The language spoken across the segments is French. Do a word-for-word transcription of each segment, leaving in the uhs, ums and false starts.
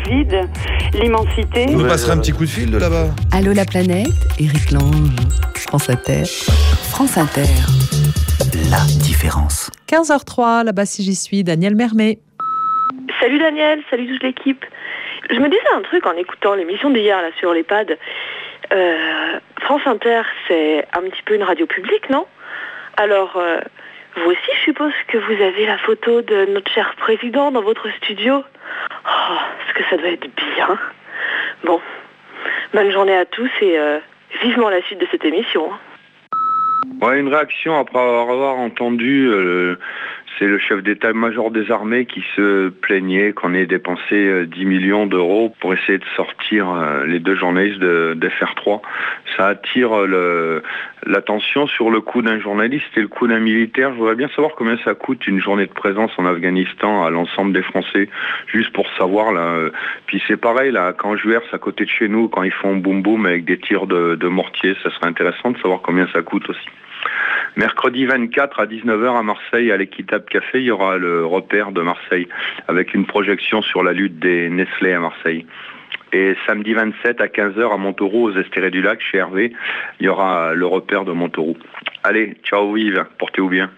vide, l'immensité. Vous passerez un petit coup de fil de là-bas. Allô la planète, Éric Lange, France Inter. France Inter. La différence. quinze heures trois, là-bas si j'y suis, Daniel Mermet. Salut Daniel, salut toute l'équipe. Je me disais un truc en écoutant l'émission d'hier là sur l'EHPAD. Euh, France Inter, c'est un petit peu une radio publique, non ? Alors, euh, vous aussi, je suppose que vous avez la photo de notre cher président dans votre studio. Oh, est-ce que ça doit être bien ? Bon, bonne journée à tous et euh, vivement la suite de cette émission. Ouais, une réaction après avoir entendu, euh, c'est le chef d'état-major des armées qui se plaignait qu'on ait dépensé euh, dix millions d'euros pour essayer de sortir euh, les deux journalistes de, de F R trois. Ça attire le, l'attention sur le coût d'un journaliste et le coût d'un militaire. Je voudrais bien savoir combien ça coûte une journée de présence en Afghanistan à l'ensemble des Français, juste pour savoir là. Euh, puis c'est pareil là, quand je verse à côté de chez nous, quand ils font boum boum avec des tirs de, de mortier, ça serait intéressant de savoir combien ça coûte aussi. Mercredi vingt-quatre à dix-neuf heures à Marseille, à l'Équitable Café, il y aura le repère de Marseille avec une projection sur la lutte des Nestlé à Marseille. Et samedi vingt-sept à quinze heures à Montauroux, aux Estérés du Lac, chez Hervé, il y aura le repère de Montauroux. Allez, ciao Yves, portez-vous bien.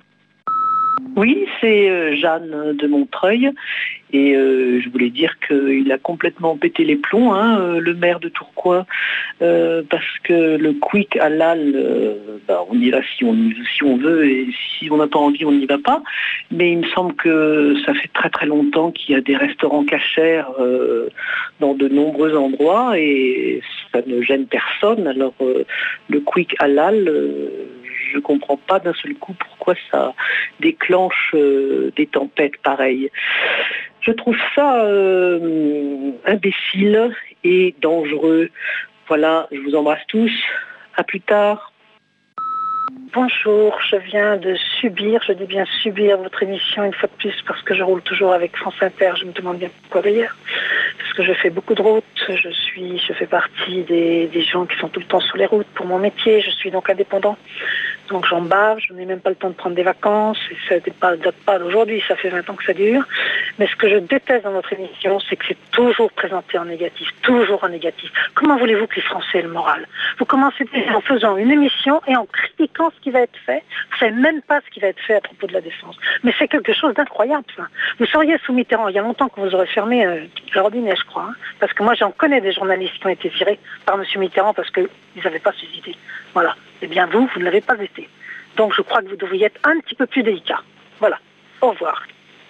Oui, c'est euh, Jeanne de Montreuil et euh, je voulais dire qu'il a complètement pété les plombs, hein, euh, le maire de Tourcoing, euh, parce que le quick halal, euh, bah, on y va si on, si on veut et si on n'a pas envie, on n'y va pas. Mais il me semble que ça fait très très longtemps qu'il y a des restaurants cachers euh, dans de nombreux endroits et ça ne gêne personne. Alors euh, le quick halal... Euh, je ne comprends pas d'un seul coup pourquoi ça déclenche euh, des tempêtes pareilles. Je trouve ça euh, imbécile et dangereux. Voilà, je vous embrasse tous. À plus tard. Bonjour, je viens de subir, je dis bien subir votre émission une fois de plus parce que je roule toujours avec France Inter, je me demande bien pourquoi d'ailleurs. Parce que je fais beaucoup de routes, je suis, je fais partie des, des gens qui sont tout le temps sur les routes pour mon métier, je suis donc indépendant. Donc j'en bave, je n'ai même pas le temps de prendre des vacances, et ça ne date pas d'aujourd'hui, ça fait vingt ans que ça dure. Mais ce que je déteste dans votre émission, c'est que c'est toujours présenté en négatif, toujours en négatif. Comment voulez-vous que les Français aient le moral ? Vous commencez en faisant une émission et en critiquant ce qui va être fait, vous ne savez même pas ce qui va être fait à propos de la défense. Mais c'est quelque chose d'incroyable. Ça. Vous seriez sous Mitterrand, il y a longtemps que vous aurez fermé euh, le robinet, je crois. Hein, parce que moi j'en connais des journalistes qui ont été virés par M. Mitterrand parce qu'ils n'avaient pas suscité. Voilà. Eh bien vous, vous ne l'avez pas été. Donc je crois que vous devriez être un petit peu plus délicat. Voilà. Au revoir.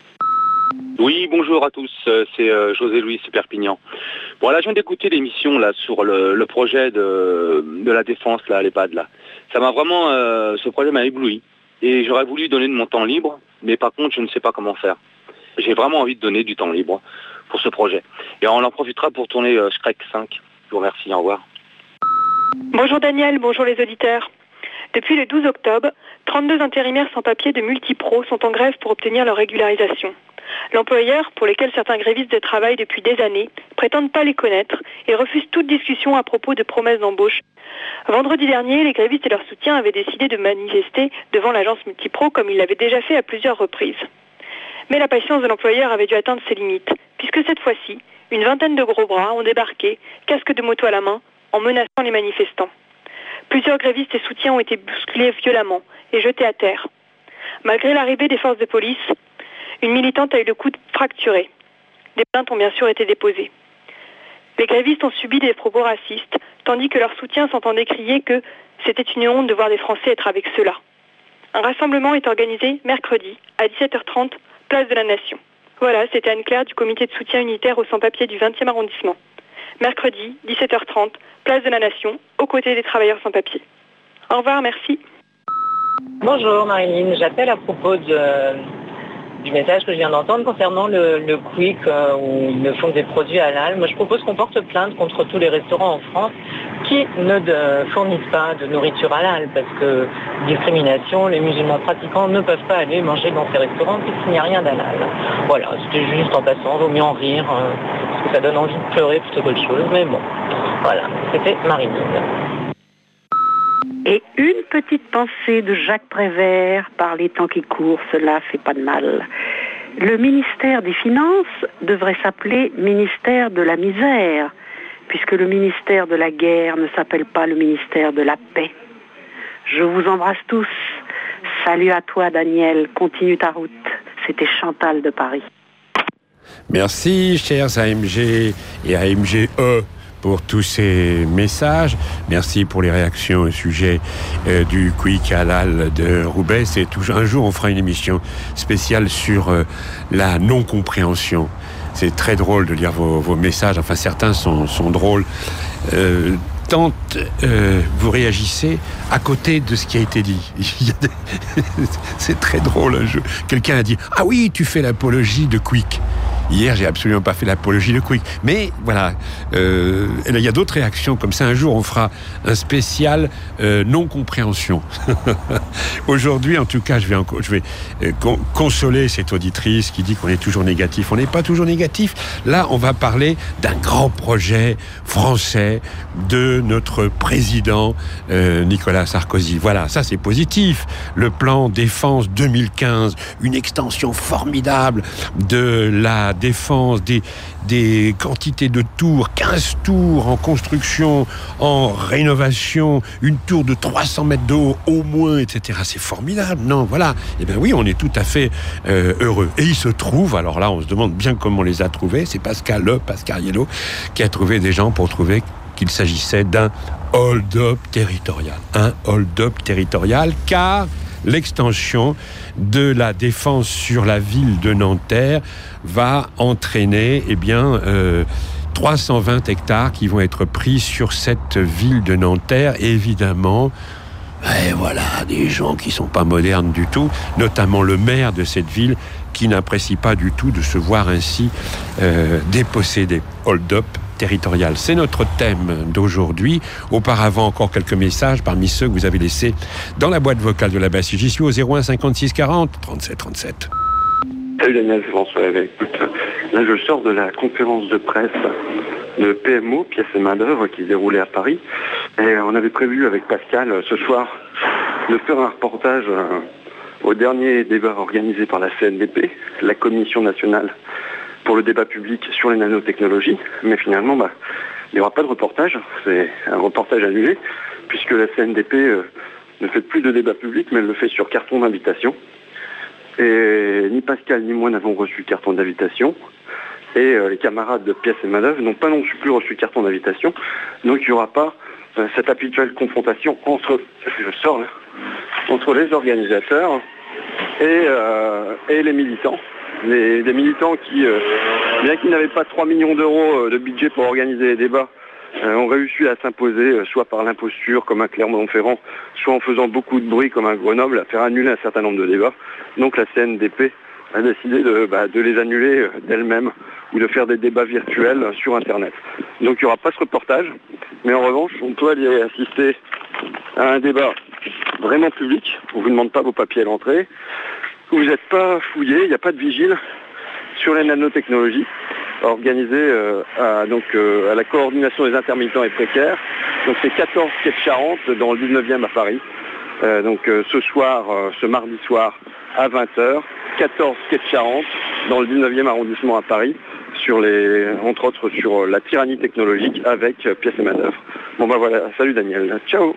Oui, bonjour à tous, c'est euh, José Louis de Perpignan. Bon là je viens d'écouter l'émission là sur le, le projet de, de la défense là, à l'EHPAD là. Ça m'a vraiment, euh, ce projet m'a ébloui. Et j'aurais voulu donner de mon temps libre, mais par contre je ne sais pas comment faire. J'ai vraiment envie de donner du temps libre pour ce projet. Et on en profitera pour tourner euh, Shrek cinq. Je vous remercie, au revoir. Bonjour Daniel, bonjour les auditeurs. Depuis le douze octobre, trente-deux intérimaires sans papier de Multipro sont en grève pour obtenir leur régularisation. L'employeur, pour lesquels certains grévistes travaillent depuis des années, prétendent pas les connaître et refusent toute discussion à propos de promesses d'embauche. Vendredi dernier, les grévistes et leurs soutiens avaient décidé de manifester devant l'agence Multipro comme ils l'avaient déjà fait à plusieurs reprises. Mais la patience de l'employeur avait dû atteindre ses limites, puisque cette fois-ci, une vingtaine de gros bras ont débarqué, casque de moto à la main, en menaçant les manifestants. Plusieurs grévistes et soutiens ont été bousculés violemment et jetés à terre. Malgré l'arrivée des forces de police, une militante a eu le coude fracturé. Des plaintes ont bien sûr été déposées. Les grévistes ont subi des propos racistes, tandis que leurs soutiens s'entendaient crier que c'était une honte de voir des Français être avec ceux-là. Un rassemblement est organisé mercredi à dix-sept heures trente, place de la Nation. Voilà, c'était Anne-Claire du comité de soutien unitaire aux sans-papiers du vingtième arrondissement. Mercredi, dix-sept heures trente, place de la Nation, aux côtés des travailleurs sans-papiers. Au revoir, merci. Bonjour Marilyn, j'appelle à propos de, du message que je viens d'entendre concernant le, le Quick euh, où ils ne font que des produits halal. Moi je propose qu'on porte plainte contre tous les restaurants en France qui ne de, fournissent pas de nourriture halal parce que discrimination, les musulmans pratiquants ne peuvent pas aller manger dans ces restaurants puisqu'il n'y a rien d'halal. Voilà, c'était juste en passant, vaut mieux en rire, euh, parce que ça donne envie de pleurer plutôt qu'autre chose, mais bon, voilà, c'était Marilyn. Et une petite pensée de Jacques Prévert, par les temps qui courent, cela fait pas de mal. Le ministère des Finances devrait s'appeler ministère de la misère, puisque le ministère de la guerre ne s'appelle pas le ministère de la paix. Je vous embrasse tous. Salut à toi, Daniel. Continue ta route. C'était Chantal de Paris. Merci, chers A M G et A M G E, pour tous ces messages. Merci pour les réactions au sujet euh, du Quick Halal de Roubaix. C'est toujours, un jour, on fera une émission spéciale sur euh, la non-compréhension. C'est très drôle de lire vos, vos messages. Enfin, certains sont, sont drôles. Euh, tant euh, vous réagissez à côté de ce qui a été dit. Il y a des... C'est très drôle. Un jeu. Quelqu'un a dit « Ah oui, tu fais l'apologie de Quick ». Hier, j'ai absolument pas fait l'apologie de Quick. Mais voilà, euh, il y a d'autres réactions comme ça. Un jour, on fera un spécial euh, non-compréhension. Aujourd'hui, en tout cas, je vais, encore, je vais euh, con- consoler cette auditrice qui dit qu'on est toujours négatif. On n'est pas toujours négatif. Là, on va parler d'un grand projet français de notre président euh, Nicolas Sarkozy. Voilà, ça c'est positif. Le plan défense deux mille quinze, une extension formidable de la défense, des, des quantités de tours, quinze tours en construction, en rénovation, une tour de trois cents mètres de haut au moins, et cetera. C'est formidable, non? Voilà. Eh bien oui, on est tout à fait euh, heureux. Et il se trouve, alors là, on se demande bien comment on les a trouvés, c'est Pascal Le Pascariello qui a trouvé des gens pour trouver qu'il s'agissait d'un hold-up territorial. Un hold-up territorial, car l'extension de la défense sur la ville de Nanterre va entraîner eh bien, euh, trois cent vingt hectares qui vont être pris sur cette ville de Nanterre. Et évidemment, et voilà, des gens qui ne sont pas modernes du tout, notamment le maire de cette ville qui n'apprécie pas du tout de se voir ainsi euh, dépossédé. Hold-up territorial. C'est notre thème d'aujourd'hui. Auparavant, encore quelques messages parmi ceux que vous avez laissés dans la boîte vocale de la Bastille. J'y suis au zéro un cinquante-six quarante trente-sept trente-sept. Salut Daniel, c'est François. Écoute, là je sors de la conférence de presse de P M O, pièce et main d'œuvre, qui se déroulait à Paris. Et on avait prévu avec Pascal ce soir de faire un reportage au dernier débat organisé par la C N D P, la Commission nationale pour le débat public sur les nanotechnologies, mais finalement, bah, il n'y aura pas de reportage, c'est un reportage annulé, puisque la C N D P euh, ne fait plus de débat public, mais elle le fait sur carton d'invitation. Et ni Pascal ni moi n'avons reçu carton d'invitation, et euh, les camarades de pièce et main-d'œuvre n'ont pas non plus reçu carton d'invitation, donc il n'y aura pas euh, cette habituelle confrontation entre, je sors là, entre les organisateurs et, euh, et les militants. Les, des militants qui, euh, bien qu'ils n'avaient pas trois millions d'euros de budget pour organiser les débats, euh, ont réussi à s'imposer, euh, soit par l'imposture comme un Clermont-Ferrand, soit en faisant beaucoup de bruit comme un Grenoble, à faire annuler un certain nombre de débats. Donc la C N D P a décidé de, bah, de les annuler d'elle-même ou de faire des débats virtuels sur Internet. Donc il n'y aura pas ce reportage, mais en revanche, on peut aller assister à un débat vraiment public, on ne vous demande pas vos papiers à l'entrée, où vous n'êtes pas fouillé, il n'y a pas de vigile sur les nanotechnologies, organisé euh, à, donc, euh, à la coordination des intermittents et précaires. Donc c'est quatorze quai de Charente dans le dix-neuvième à Paris. Euh, donc euh, ce soir, euh, ce mardi soir à vingt heures, quatorze quai de Charente dans le dix-neuvième arrondissement à Paris, sur les, entre autres sur la tyrannie technologique avec euh, pièce et main-d'œuvre. Bon ben voilà, salut Daniel, ciao.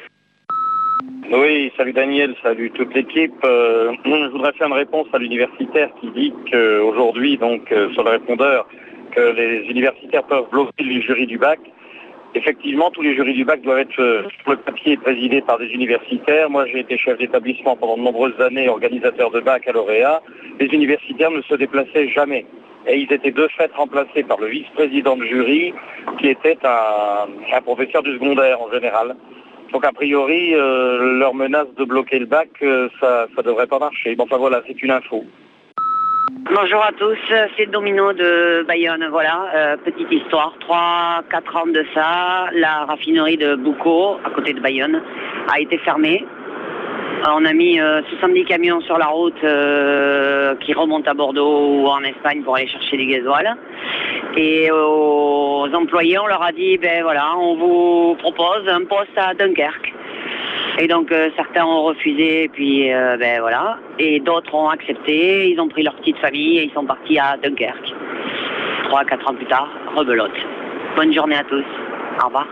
Oui, salut Daniel, salut toute l'équipe. Euh, je voudrais faire une réponse à l'universitaire qui dit qu'aujourd'hui, donc euh, sur le répondeur, que les universitaires peuvent bloquer les jurys du bac. Effectivement, tous les jurys du bac doivent être euh, sur le papier présidés par des universitaires. Moi, j'ai été chef d'établissement pendant de nombreuses années, organisateur de baccalauréat. Les universitaires ne se déplaçaient jamais. Et ils étaient de fait remplacés par le vice-président de jury, qui était un, un professeur du secondaire en général. Donc a priori, euh, leur menace de bloquer le bac, euh, ça ne devrait pas marcher. Bon, enfin voilà, c'est une info. Bonjour à tous, c'est Domino de Bayonne, voilà, euh, petite histoire, trois quatre ans de ça, la raffinerie de Boucau, à côté de Bayonne, a été fermée. On a mis euh, soixante-dix camions sur la route euh, qui remontent à Bordeaux ou en Espagne pour aller chercher du gasoil. Et aux employés, on leur a dit, ben voilà, on vous propose un poste à Dunkerque. Et donc euh, certains ont refusé, et puis euh, ben voilà. Et d'autres ont accepté, ils ont pris leur petite famille et ils sont partis à Dunkerque. Trois, quatre ans plus tard, rebelote. Bonne journée à tous. Au revoir.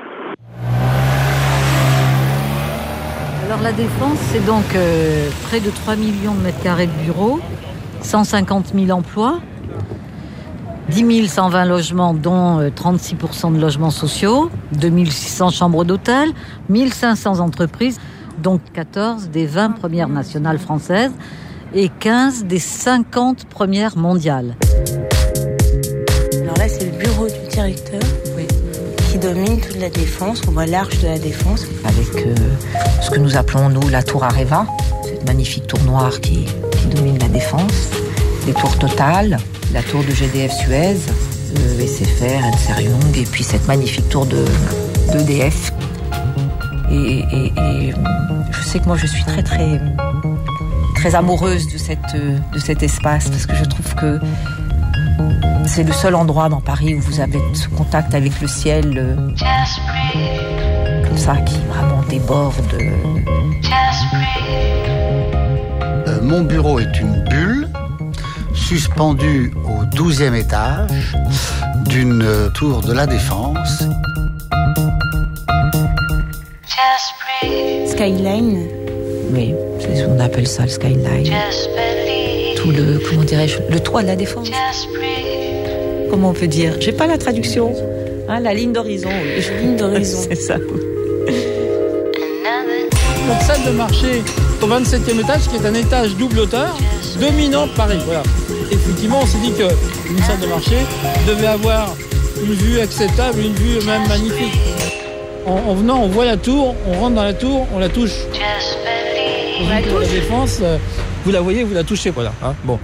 Alors la Défense, c'est donc euh, près de trois millions de mètres carrés de bureaux, cent cinquante mille emplois, dix mille cent vingt logements, dont euh, trente-six pour cent de logements sociaux, deux mille six cents chambres d'hôtel, mille cinq cents entreprises, dont quatorze des vingt premières nationales françaises et quinze des cinquante premières mondiales. Alors là, c'est le bureau du directeur, oui, qui domine toute la Défense. On voit l'arche de la Défense. Avec euh, ce que nous appelons, nous, la tour Areva, cette magnifique tour noire qui, qui domine la Défense. Les tours Total, la tour de G D F Suez, euh, S F R, Ernst et Young, et puis cette magnifique tour de, d'E D F. Et, et, et je sais que moi, je suis très, très, très amoureuse de, cette, de cet espace, parce que je trouve que c'est le seul endroit dans Paris où vous avez ce contact avec le ciel euh, comme ça, qui vraiment déborde. Euh, mon bureau est une bulle suspendue au douzième étage d'une euh, tour de la Défense. Skyline. Oui, c'est ce qu'on appelle ça, le skyline. Tout le, comment dirais-je, le toit de la Défense. Comment on peut dire? J'ai pas la traduction. Hein, la ligne d'horizon. Oui. Ligne d'horizon. C'est ça. Notre salle de marché au vingt-septième étage, qui est un étage double hauteur, dominant Paris. Voilà. Effectivement, on s'est dit qu'une salle de marché devait avoir une vue acceptable, une vue même magnifique. En, en venant, on voit la tour, on rentre dans la tour, on la touche. On la touche. La Défense, vous la voyez, vous la touchez, voilà. Hein, bon.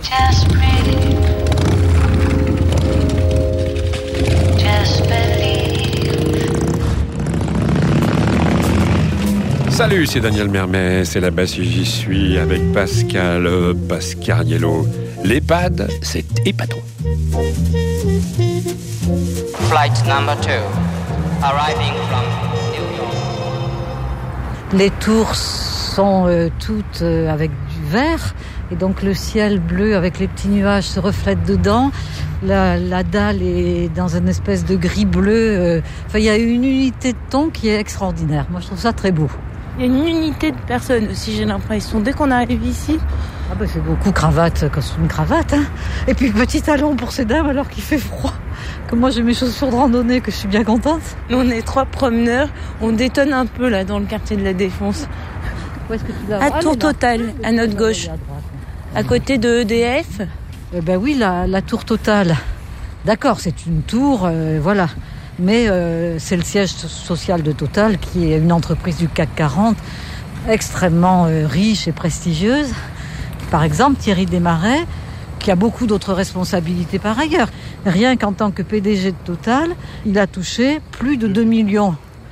Salut, c'est Daniel Mermet, c'est là-bas si j'y suis avec Pascal euh, Pascariello. L'EHPAD, c'est épatant. Flight number two, arriving from New York. Les tours sont euh, toutes euh, avec du vert, et donc le ciel bleu avec les petits nuages se reflète dedans. La, la dalle est dans une espèce de gris bleu. Euh, enfin, il y a une unité de ton qui est extraordinaire. Moi, je trouve ça très beau. Il y a une unité de personnes aussi, j'ai l'impression. Dès qu'on arrive ici... Ah bah c'est beaucoup cravate, costume cravate. Hein. Et puis petit talon pour ces dames alors qu'il fait froid. Comme moi j'ai mes chaussures de randonnée que je suis bien contente. Nous on est trois promeneurs, on détonne un peu là dans le quartier de la Défense. Où est-ce que tu l'as? À Tour Total, à notre gauche. À côté de E D F. Eh ben oui, la, la Tour Total. D'accord, c'est une tour, euh, voilà. Mais euh, c'est le siège social de Total, qui est une entreprise du C A C quarante, extrêmement euh, riche et prestigieuse. Par exemple, Thierry Desmarais, qui a beaucoup d'autres responsabilités par ailleurs. Rien qu'en tant que P D G de Total, il a touché plus de deux millions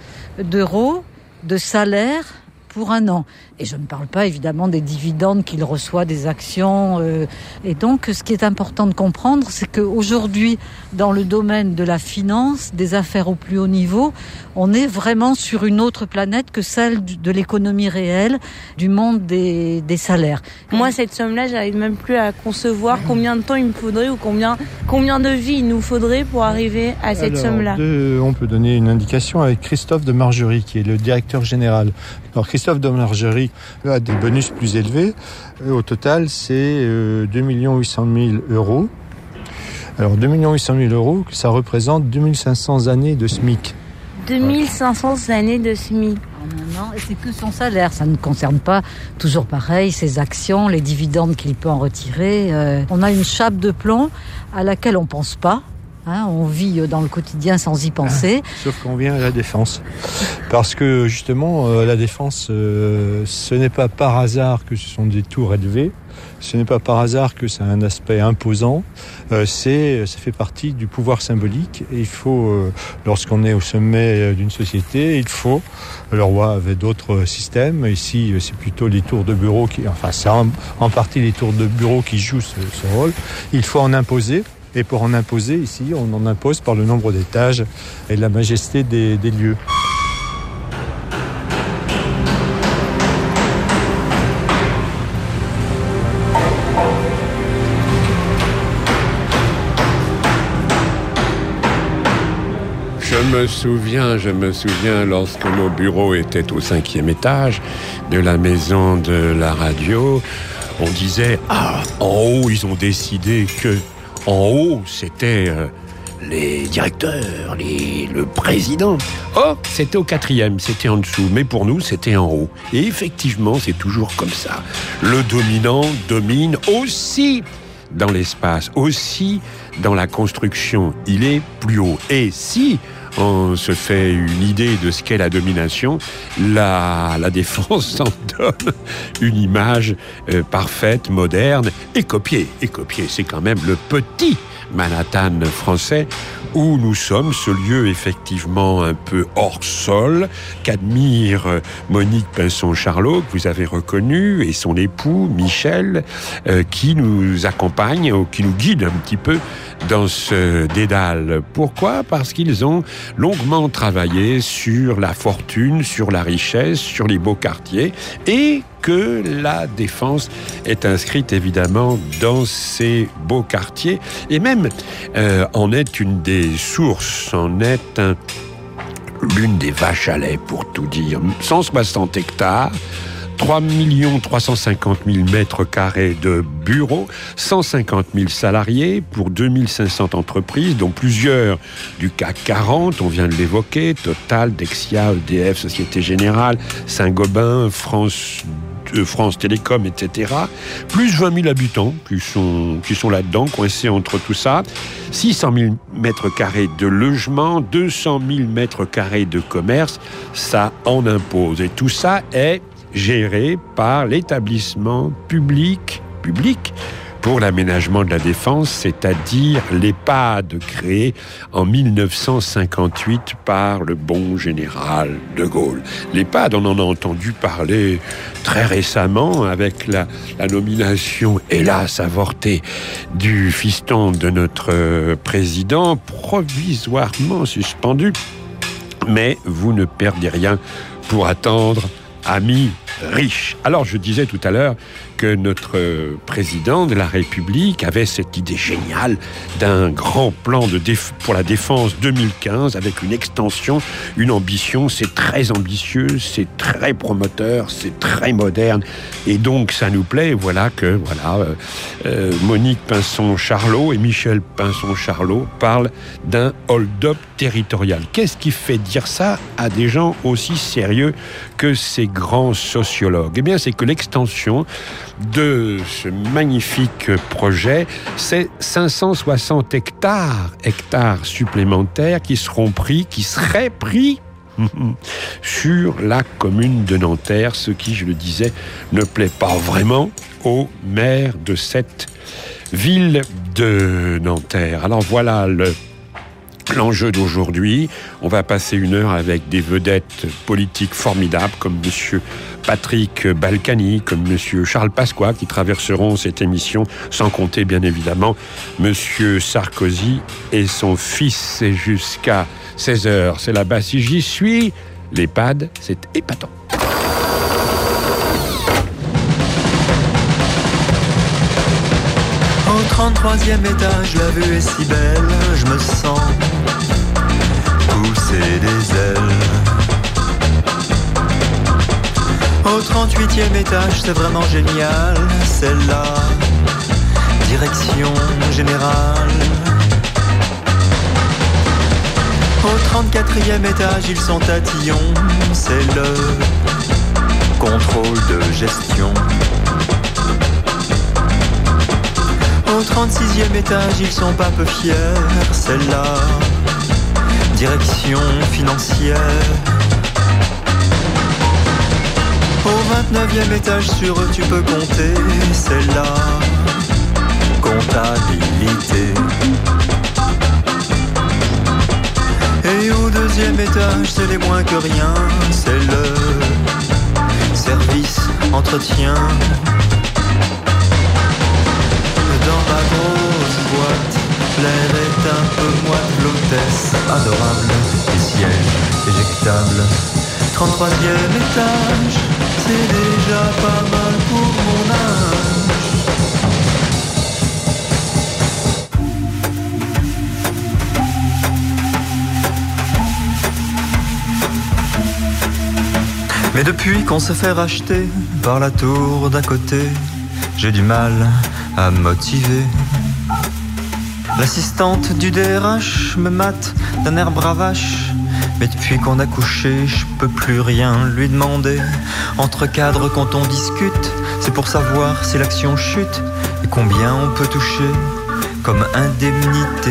d'euros de salaire pour un an. Et je ne parle pas évidemment des dividendes qu'il reçoit, des actions. Euh, et donc, ce qui est important de comprendre, c'est qu'aujourd'hui, dans le domaine de la finance, des affaires au plus haut niveau, on est vraiment sur une autre planète que celle de l'économie réelle, du monde des, des salaires. Moi, cette somme-là, j'arrive même plus à concevoir combien de temps il me faudrait ou combien, combien de vies il nous faudrait pour arriver à cette Alors, somme-là. De, on peut donner une indication avec Christophe de Margerie, qui est le directeur général. Alors, Christophe de Margerie a des bonus plus élevés. Au total, c'est euh, deux millions huit cent mille euros. Alors, deux millions huit cent mille euros, ça représente deux mille cinq cents années de SMIC. deux mille cinq cents années de SMIC. Non, et c'est que son salaire. Ça ne concerne pas, toujours pareil, ses actions, les dividendes qu'il peut en retirer. Euh, on a une chape de plomb à laquelle on ne pense pas. Hein, on vit dans le quotidien sans y penser. Ah, sauf qu'on vient à la Défense. Parce que justement, euh, la Défense, euh, ce n'est pas par hasard que ce sont des tours élevées. Ce n'est pas par hasard que ça a un aspect imposant. Euh, c'est, ça fait partie du pouvoir symbolique. Et il faut, euh, lorsqu'on est au sommet d'une société, il faut. Le roi avait d'autres systèmes. Ici, c'est plutôt les tours de bureau qui, enfin, c'est en, en partie les tours de bureau qui jouent ce, ce rôle. Il faut en imposer. Et pour en imposer, ici, on en impose par le nombre d'étages et la majesté des, des lieux. Je me souviens, je me souviens lorsque nos bureaux étaient au cinquième étage de la maison de la radio, on disait « Ah, en haut, ils ont décidé que en haut, c'était euh, les directeurs, les, le président. » Oh, c'était au quatrième, c'était en dessous, mais pour nous, c'était en haut. Et effectivement, c'est toujours comme ça. Le dominant domine aussi dans l'espace, aussi dans la construction. Il est plus haut. Et si on se fait une idée de ce qu'est la domination, la, la défense en donne une image euh, parfaite, moderne et copiée. Et copiée, c'est quand même le petit Manhattan français où nous sommes, ce lieu effectivement un peu hors sol qu'admire Monique Pinson-Charlot, que vous avez reconnu, et son époux Michel, euh, qui nous accompagne ou qui nous guide un petit peu dans ce dédale. Pourquoi ? Parce qu'ils ont longuement travaillé sur la fortune, sur la richesse, sur les beaux quartiers, et que la défense est inscrite évidemment dans ces beaux quartiers, et même euh, en est une des sources, en est un, l'une des vaches à lait, pour tout dire. cent soixante hectares, trois millions trois cent cinquante mille mètres carrés de bureaux, cent cinquante mille salariés pour deux mille cinq cents entreprises, dont plusieurs du C A C quarante, on vient de l'évoquer, Total, Dexia, E D F, Société Générale, Saint-Gobain, France de France Télécom, et cetera. Plus vingt mille habitants qui sont, qui sont là-dedans, coincés entre tout ça. six cent mille mètres carrés de logement, deux cent mille mètres carrés de commerce, ça en impose. Et tout ça est géré par l'établissement public, public pour l'aménagement de la défense, c'est-à-dire l'EHPAD créé en mille neuf cent cinquante-huit par le bon général de Gaulle. L'EHPAD, on en a entendu parler très récemment avec la, la nomination, hélas avortée, du fiston de notre président, provisoirement suspendu. Mais vous ne perdez rien pour attendre, amis riches. Alors, je disais tout à l'heure que notre président de la République avait cette idée géniale d'un grand plan de déf- pour la défense deux mille quinze avec une extension, une ambition. C'est très ambitieux, c'est très promoteur, c'est très moderne et donc ça nous plaît. Voilà que voilà, euh, euh, Monique Pinson-Charlot et Michel Pinson-Charlot parlent d'un hold-up territorial. Qu'est-ce qui fait dire ça à des gens aussi sérieux que ces grands sociologues ? Eh bien, c'est que l'extension de ce magnifique projet, c'est cinq cent soixante hectares, hectares supplémentaires qui seront pris, qui seraient pris sur la commune de Nanterre, ce qui, je le disais, ne plaît pas vraiment au maire de cette ville de Nanterre. Alors voilà le L'enjeu d'aujourd'hui. On va passer une heure avec des vedettes politiques formidables comme Monsieur Patrick Balkany, comme Monsieur Charles Pasqua qui traverseront cette émission, sans compter bien évidemment Monsieur Sarkozy et son fils. C'est jusqu'à seize heures. C'est là-bas si j'y suis. L'EHPAD, c'est épatant. Au trente-troisième étage, la vue est si belle, je me sens pousser des ailes. Au trente-huitième étage, c'est vraiment génial, c'est la direction générale. Au trente-quatrième étage, ils sont tatillons, c'est le contrôle de gestion. Au trente-sixième étage, ils sont pas peu fiers, c'est la direction financière. Au vingt-neuvième étage, sur eux tu peux compter, c'est la comptabilité. Et au deuxième étage, c'est les moins que rien, c'est le service entretien. Dans ma grosse boîte, l'air est un peu moite, l'hôtesse adorable, les sièges éjectables. trente-troisième étage, c'est déjà pas mal pour mon âge. Mais depuis qu'on se fait racheter par la tour d'à côté, j'ai du mal à me motiver. L'assistante du D R H me mate d'un air bravache, mais depuis qu'on a couché, je peux plus rien lui demander. Entre cadres quand on discute, c'est pour savoir si l'action chute et combien on peut toucher comme indemnité.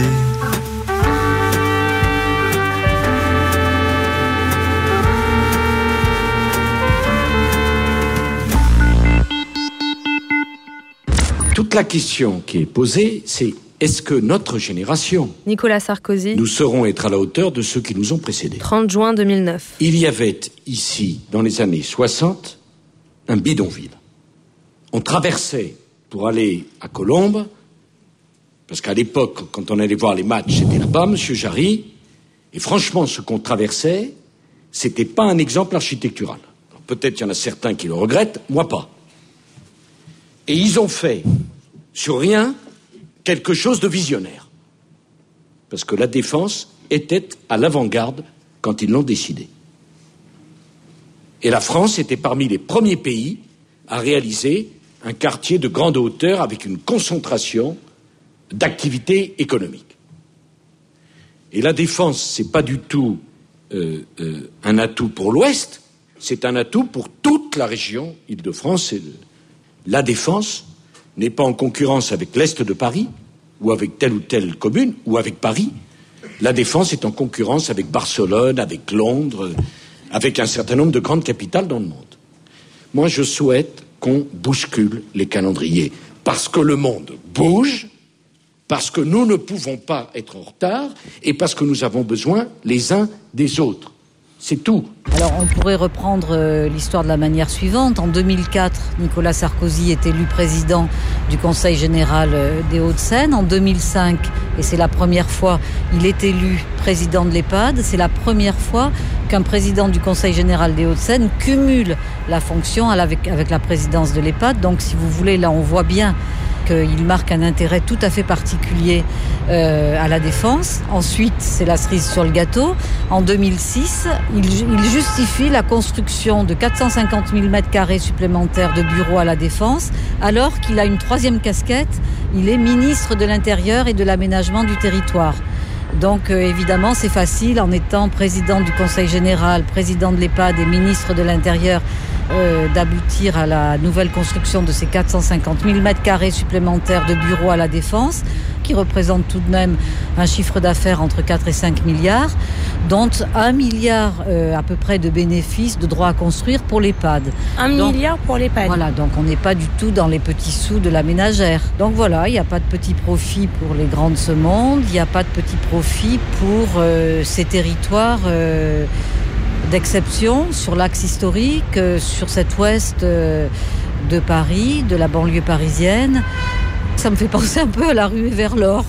Toute la question qui est posée, c'est est-ce que notre génération, Nicolas Sarkozy, nous saurons être à la hauteur de ceux qui nous ont précédés? trente juin deux mille neuf. Il y avait ici, dans les années soixante, un bidonville. On traversait pour aller à Colombes, parce qu'à l'époque, quand on allait voir les matchs, c'était là-bas, Monsieur Jarry, et franchement, ce qu'on traversait, c'était pas un exemple architectural. Alors, peut-être il y en a certains qui le regrettent, moi pas. Et ils ont fait, sur rien, quelque chose de visionnaire. Parce que la défense était à l'avant-garde quand ils l'ont décidé. Et la France était parmi les premiers pays à réaliser un quartier de grande hauteur avec une concentration d'activités économiques. Et la défense, c'est pas du tout euh, euh, un atout pour l'Ouest, c'est un atout pour toute la région Île-de-France. Et la défense n'est pas en concurrence avec l'Est de Paris, ou avec telle ou telle commune, ou avec Paris. La défense est en concurrence avec Barcelone, avec Londres, avec un certain nombre de grandes capitales dans le monde. Moi, je souhaite qu'on bouscule les calendriers, parce que le monde bouge, parce que nous ne pouvons pas être en retard, et parce que nous avons besoin les uns des autres. C'est tout. Alors on pourrait reprendre euh, l'histoire de la manière suivante. En deux mille quatre, Nicolas Sarkozy est élu président du Conseil général euh, des Hauts-de-Seine. En deux mille cinq, et c'est la première fois, il est élu président de l'EHPAD. C'est la première fois qu'un président du Conseil général des Hauts-de-Seine cumule la fonction avec, avec la présidence de l'EHPAD. Donc si vous voulez, là on voit bien qu'il marque un intérêt tout à fait particulier euh, à la défense. Ensuite, c'est la cerise sur le gâteau. En deux mille six, il, il justifie la construction de quatre cent cinquante mille mètres carrés supplémentaires de bureaux à la défense, alors qu'il a une troisième casquette. Il est ministre de l'Intérieur et de l'Aménagement du territoire. Donc euh, évidemment, c'est facile, en étant président du Conseil général, président de l'EHPAD et ministre de l'Intérieur, Euh, d'aboutir à la nouvelle construction de ces quatre cent cinquante mille mètres carrés supplémentaires de bureaux à la Défense, qui représentent tout de même un chiffre d'affaires entre quatre et cinq milliards, dont un milliard euh, à peu près de bénéfices de droits à construire pour l'EHPAD. Un donc, milliard pour l'EHPAD. Voilà, donc on n'est pas du tout dans les petits sous de la ménagère. Donc voilà, il n'y a pas de petits profits pour les grands de ce monde, il n'y a pas de petits profits pour euh, ces territoires euh, d'exception sur l'axe historique, euh, sur cet ouest euh, de Paris, de la banlieue parisienne. Ça me fait penser un peu à la ruée vers l'or.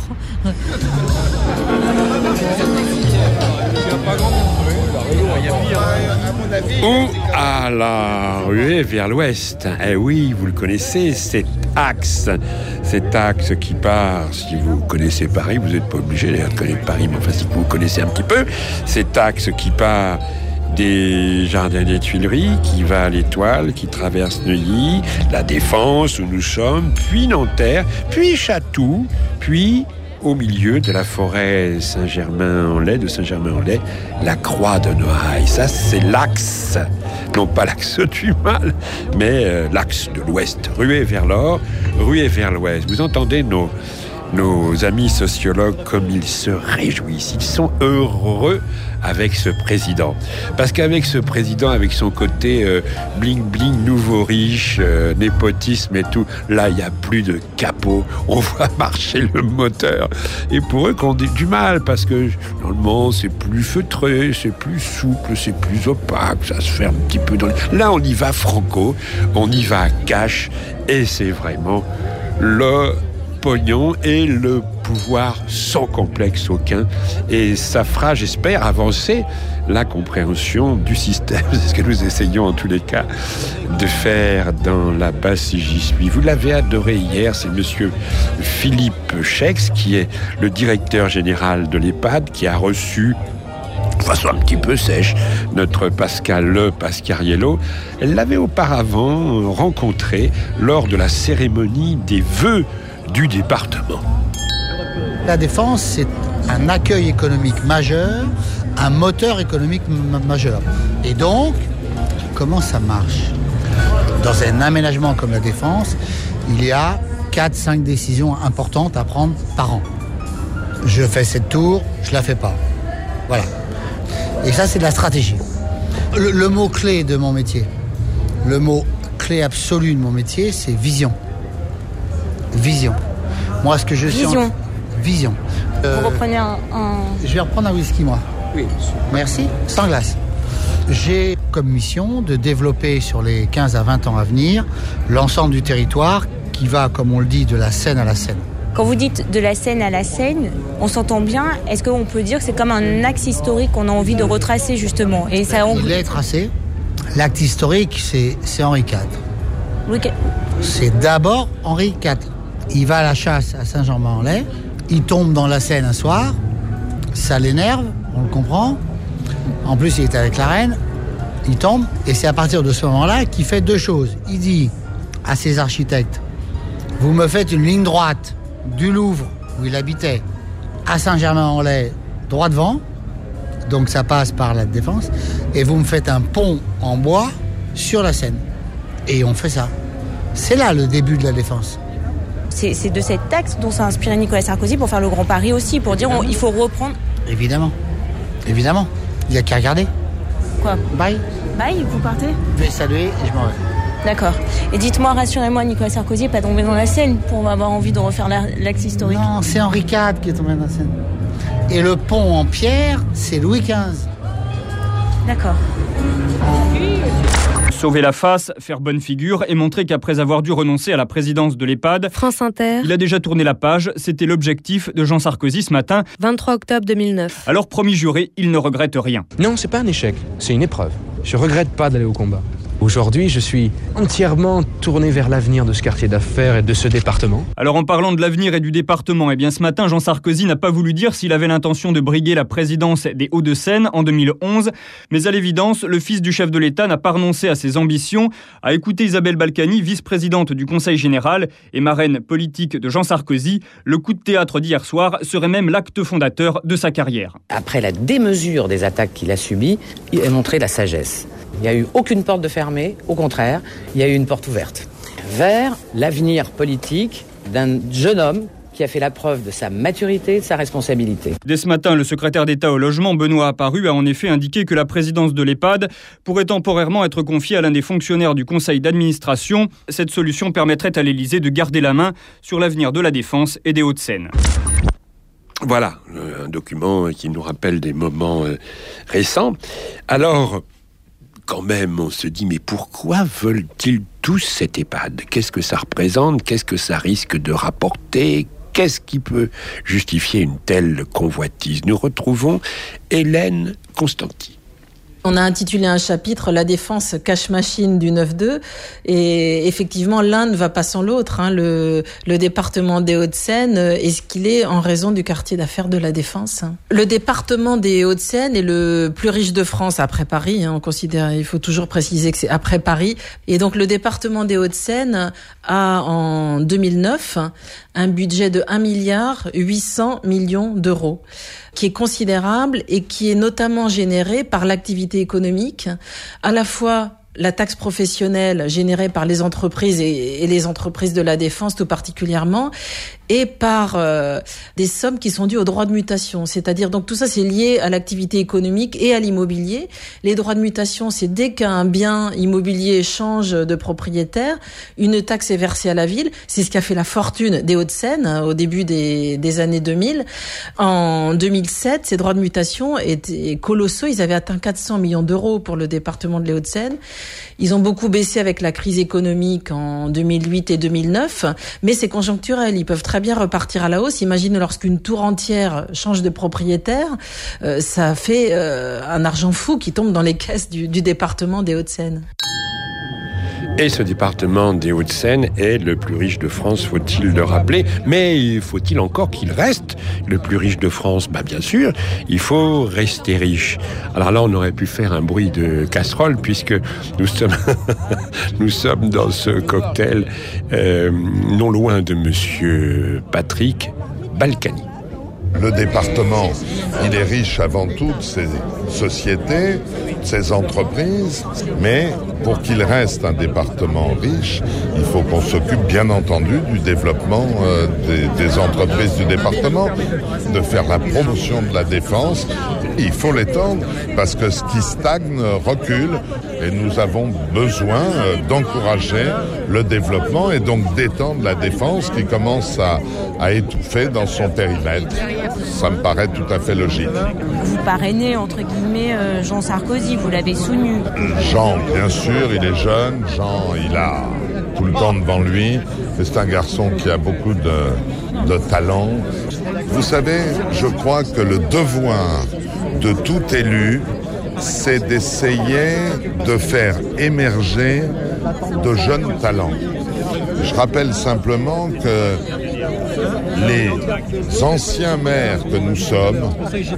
Ou à la ruée vers l'ouest. Eh oui, vous le connaissez, cet axe. Cet axe qui part, si vous connaissez Paris, vous n'êtes pas obligé d'ailleurs de connaître Paris, mais enfin si vous connaissez un petit peu, cet axe qui part des Jardins des Tuileries, qui va à l'Étoile, qui traverse Neuilly, la Défense où nous sommes, puis Nanterre, puis Chatou, puis au milieu de la forêt Saint-Germain-en-Laye, de Saint-Germain-en-Laye, la Croix de Noailles. Ça, c'est l'axe, non pas l'axe du mal, mais euh, l'axe de l'Ouest. Ruée vers l'or, ruée vers l'Ouest. Vous entendez nos, nos amis sociologues comme ils se réjouissent. Ils sont heureux avec ce président. Parce qu'avec ce président, avec son côté euh, bling-bling, nouveau riche, euh, népotisme et tout, là, il n'y a plus de capot. On voit marcher le moteur. Et pour eux, qu'on dit du mal, parce que normalement, c'est plus feutré, c'est plus souple, c'est plus opaque, ça se fait un petit peu dans les... Là, on y va franco, on y va cash, et c'est vraiment le pognon et le pouvoir sans complexe aucun, et ça fera, j'espère, avancer la compréhension du système. C'est ce que nous essayons en tous les cas de faire dans La Basse si j'y suis. Vous l'avez adoré hier, c'est monsieur Philippe Schex, qui est le directeur général de l'EHPAD, qui a reçu de façon un petit peu sèche, notre Pascal Le Pasquariello. Elle l'avait auparavant rencontré lors de la cérémonie des vœux du département. La Défense, c'est un accueil économique majeur, un moteur économique m- majeur. Et donc, comment ça marche ? Dans un aménagement comme la Défense, il y a quatre à cinq décisions importantes à prendre par an. Je fais cette tour, je la fais pas. Voilà. Et ça, c'est de la stratégie. Le, le mot clé de mon métier, le mot clé absolu de mon métier, c'est vision. Vision. Moi, ce que je Vision. suis... En... Vision. Euh, Vous reprenez un, un... Je vais reprendre un whisky, moi. Oui. Merci. Sans glace. J'ai comme mission de développer sur les quinze à vingt ans à venir l'ensemble du territoire qui va, comme on le dit, de la Seine à la Seine. Quand vous dites de la Seine à la Seine, on s'entend bien. Est-ce qu'on peut dire que c'est comme un axe historique qu'on a envie de retracer, justement ? Et ça, on... Il est tracé. L'acte historique, c'est, c'est Henri quatre. Louis quatre. C'est d'abord Henri quatre. Il va à la chasse à Saint-Germain-en-Laye. Il tombe dans la Seine un soir. Ça l'énerve, on le comprend. En plus, il est avec la reine. Il tombe. Et c'est à partir de ce moment-là qu'il fait deux choses. Il dit à ses architectes, vous me faites une ligne droite du Louvre, où il habitait, à Saint-Germain-en-Laye, droit devant. Donc ça passe par la Défense. Et vous me faites un pont en bois sur la Seine. Et on fait ça. C'est là le début de la Défense. C'est, c'est de cet axe dont s'est inspiré Nicolas Sarkozy pour faire le Grand Paris aussi, pour dire on, il faut reprendre... Évidemment. Évidemment. Il n'y a qu'à regarder. Quoi ? Bye. Bye, vous partez ? Je vais saluer et je m'en vais. D'accord. Et dites-moi, rassurez-moi, Nicolas Sarkozy n'est pas tombé dans la Seine pour avoir envie de refaire la, l'axe historique. Non, c'est Henri quatre qui est tombé dans la Seine. Et le pont en pierre, c'est Louis quinze. D'accord. Sauver la face, faire bonne figure et montrer qu'après avoir dû renoncer à la présidence de l'EHPAD, France Inter. Il a déjà tourné la page. C'était l'objectif de Jean Sarkozy ce matin. vingt-trois octobre deux mille neuf. Alors promis juré, il ne regrette rien. Non, c'est pas un échec, c'est une épreuve. Je regrette pas d'aller au combat. Aujourd'hui, je suis entièrement tourné vers l'avenir de ce quartier d'affaires et de ce département. Alors en parlant de l'avenir et du département, eh bien ce matin, Jean Sarkozy n'a pas voulu dire s'il avait l'intention de briguer la présidence des Hauts-de-Seine en deux mille onze. Mais à l'évidence, le fils du chef de l'État n'a pas renoncé à ses ambitions. À écouter Isabelle Balkany, vice-présidente du Conseil général et marraine politique de Jean Sarkozy, le coup de théâtre d'hier soir serait même l'acte fondateur de sa carrière. Après la démesure des attaques qu'il a subies, il a montré la sagesse. Il n'y a eu aucune porte de fermée, au contraire, il y a eu une porte ouverte vers l'avenir politique d'un jeune homme qui a fait la preuve de sa maturité, de sa responsabilité. Dès ce matin, le secrétaire d'État au logement, Benoît Apparu, a en effet indiqué que la présidence de l'EHPAD pourrait temporairement être confiée à l'un des fonctionnaires du conseil d'administration. Cette solution permettrait à l'Élysée de garder la main sur l'avenir de la Défense et des Hauts-de-Seine. Voilà, un document qui nous rappelle des moments récents. Alors... Quand même, on se dit, mais pourquoi veulent-ils tous cette EHPAD ? Qu'est-ce que ça représente ? Qu'est-ce que ça risque de rapporter ? Qu'est-ce qui peut justifier une telle convoitise ? Nous retrouvons Hélène Constanti. On a intitulé un chapitre « La défense cache-machine du neuf deux » et effectivement, l'un ne va pas sans l'autre. Hein. Le, le département des Hauts-de-Seine est ce qu'il est en raison du quartier d'affaires de la Défense. Le département des Hauts-de-Seine est le plus riche de France après Paris. Hein. On considère, il faut toujours préciser que c'est après Paris. Et donc, le département des Hauts-de-Seine a, en deux mille neuf, un budget de un milliard huit cents millions d'euros, qui est considérable et qui est notamment généré par l'activité économique, à la fois la taxe professionnelle générée par les entreprises et, et les entreprises de la défense tout particulièrement, et par euh, des sommes qui sont dues aux droits de mutation. C'est-à-dire, donc tout ça c'est lié à l'activité économique et à l'immobilier. Les droits de mutation, c'est dès qu'un bien immobilier change de propriétaire, une taxe est versée à la ville. C'est ce qui a fait la fortune des Hauts-de-Seine au début des, des années deux mille. En deux mille sept, ces droits de mutation étaient colossaux. Ils avaient atteint quatre cents millions d'euros pour le département de les Hauts-de-Seine. Ils ont beaucoup baissé avec la crise économique en deux mille huit et deux mille neuf, mais c'est conjoncturel. Ils peuvent très bien repartir à la hausse. Imaginez lorsqu'une tour entière change de propriétaire, euh, ça fait euh, un argent fou qui tombe dans les caisses du, du département des Hauts-de-Seine. Et ce département des Hauts-de-Seine est le plus riche de France, faut-il le rappeler. Mais faut-il encore qu'il reste le plus riche de France ? Ben, bien sûr, il faut rester riche. Alors là, on aurait pu faire un bruit de casserole, puisque nous sommes, nous sommes dans ce cocktail euh, non loin de Monsieur Patrick Balkany. Le département, il est riche avant tout de ses sociétés, de ses entreprises, mais pour qu'il reste un département riche, il faut qu'on s'occupe bien entendu du développement euh, des, des entreprises du département, de faire la promotion de la défense. Il faut l'étendre parce que ce qui stagne recule et nous avons besoin euh, d'encourager le développement et donc d'étendre la défense qui commence à, à étouffer dans son périmètre. Ça me paraît tout à fait logique. Vous parrainez, entre guillemets, euh, Jean Sarkozy, vous l'avez soutenu. Jean, bien sûr, il est jeune. Jean, il a tout le temps devant lui. C'est un garçon qui a beaucoup de, de talent. Vous savez, je crois que le devoir de tout élu, c'est d'essayer de faire émerger de jeunes talents. Je rappelle simplement que les anciens maires que nous sommes,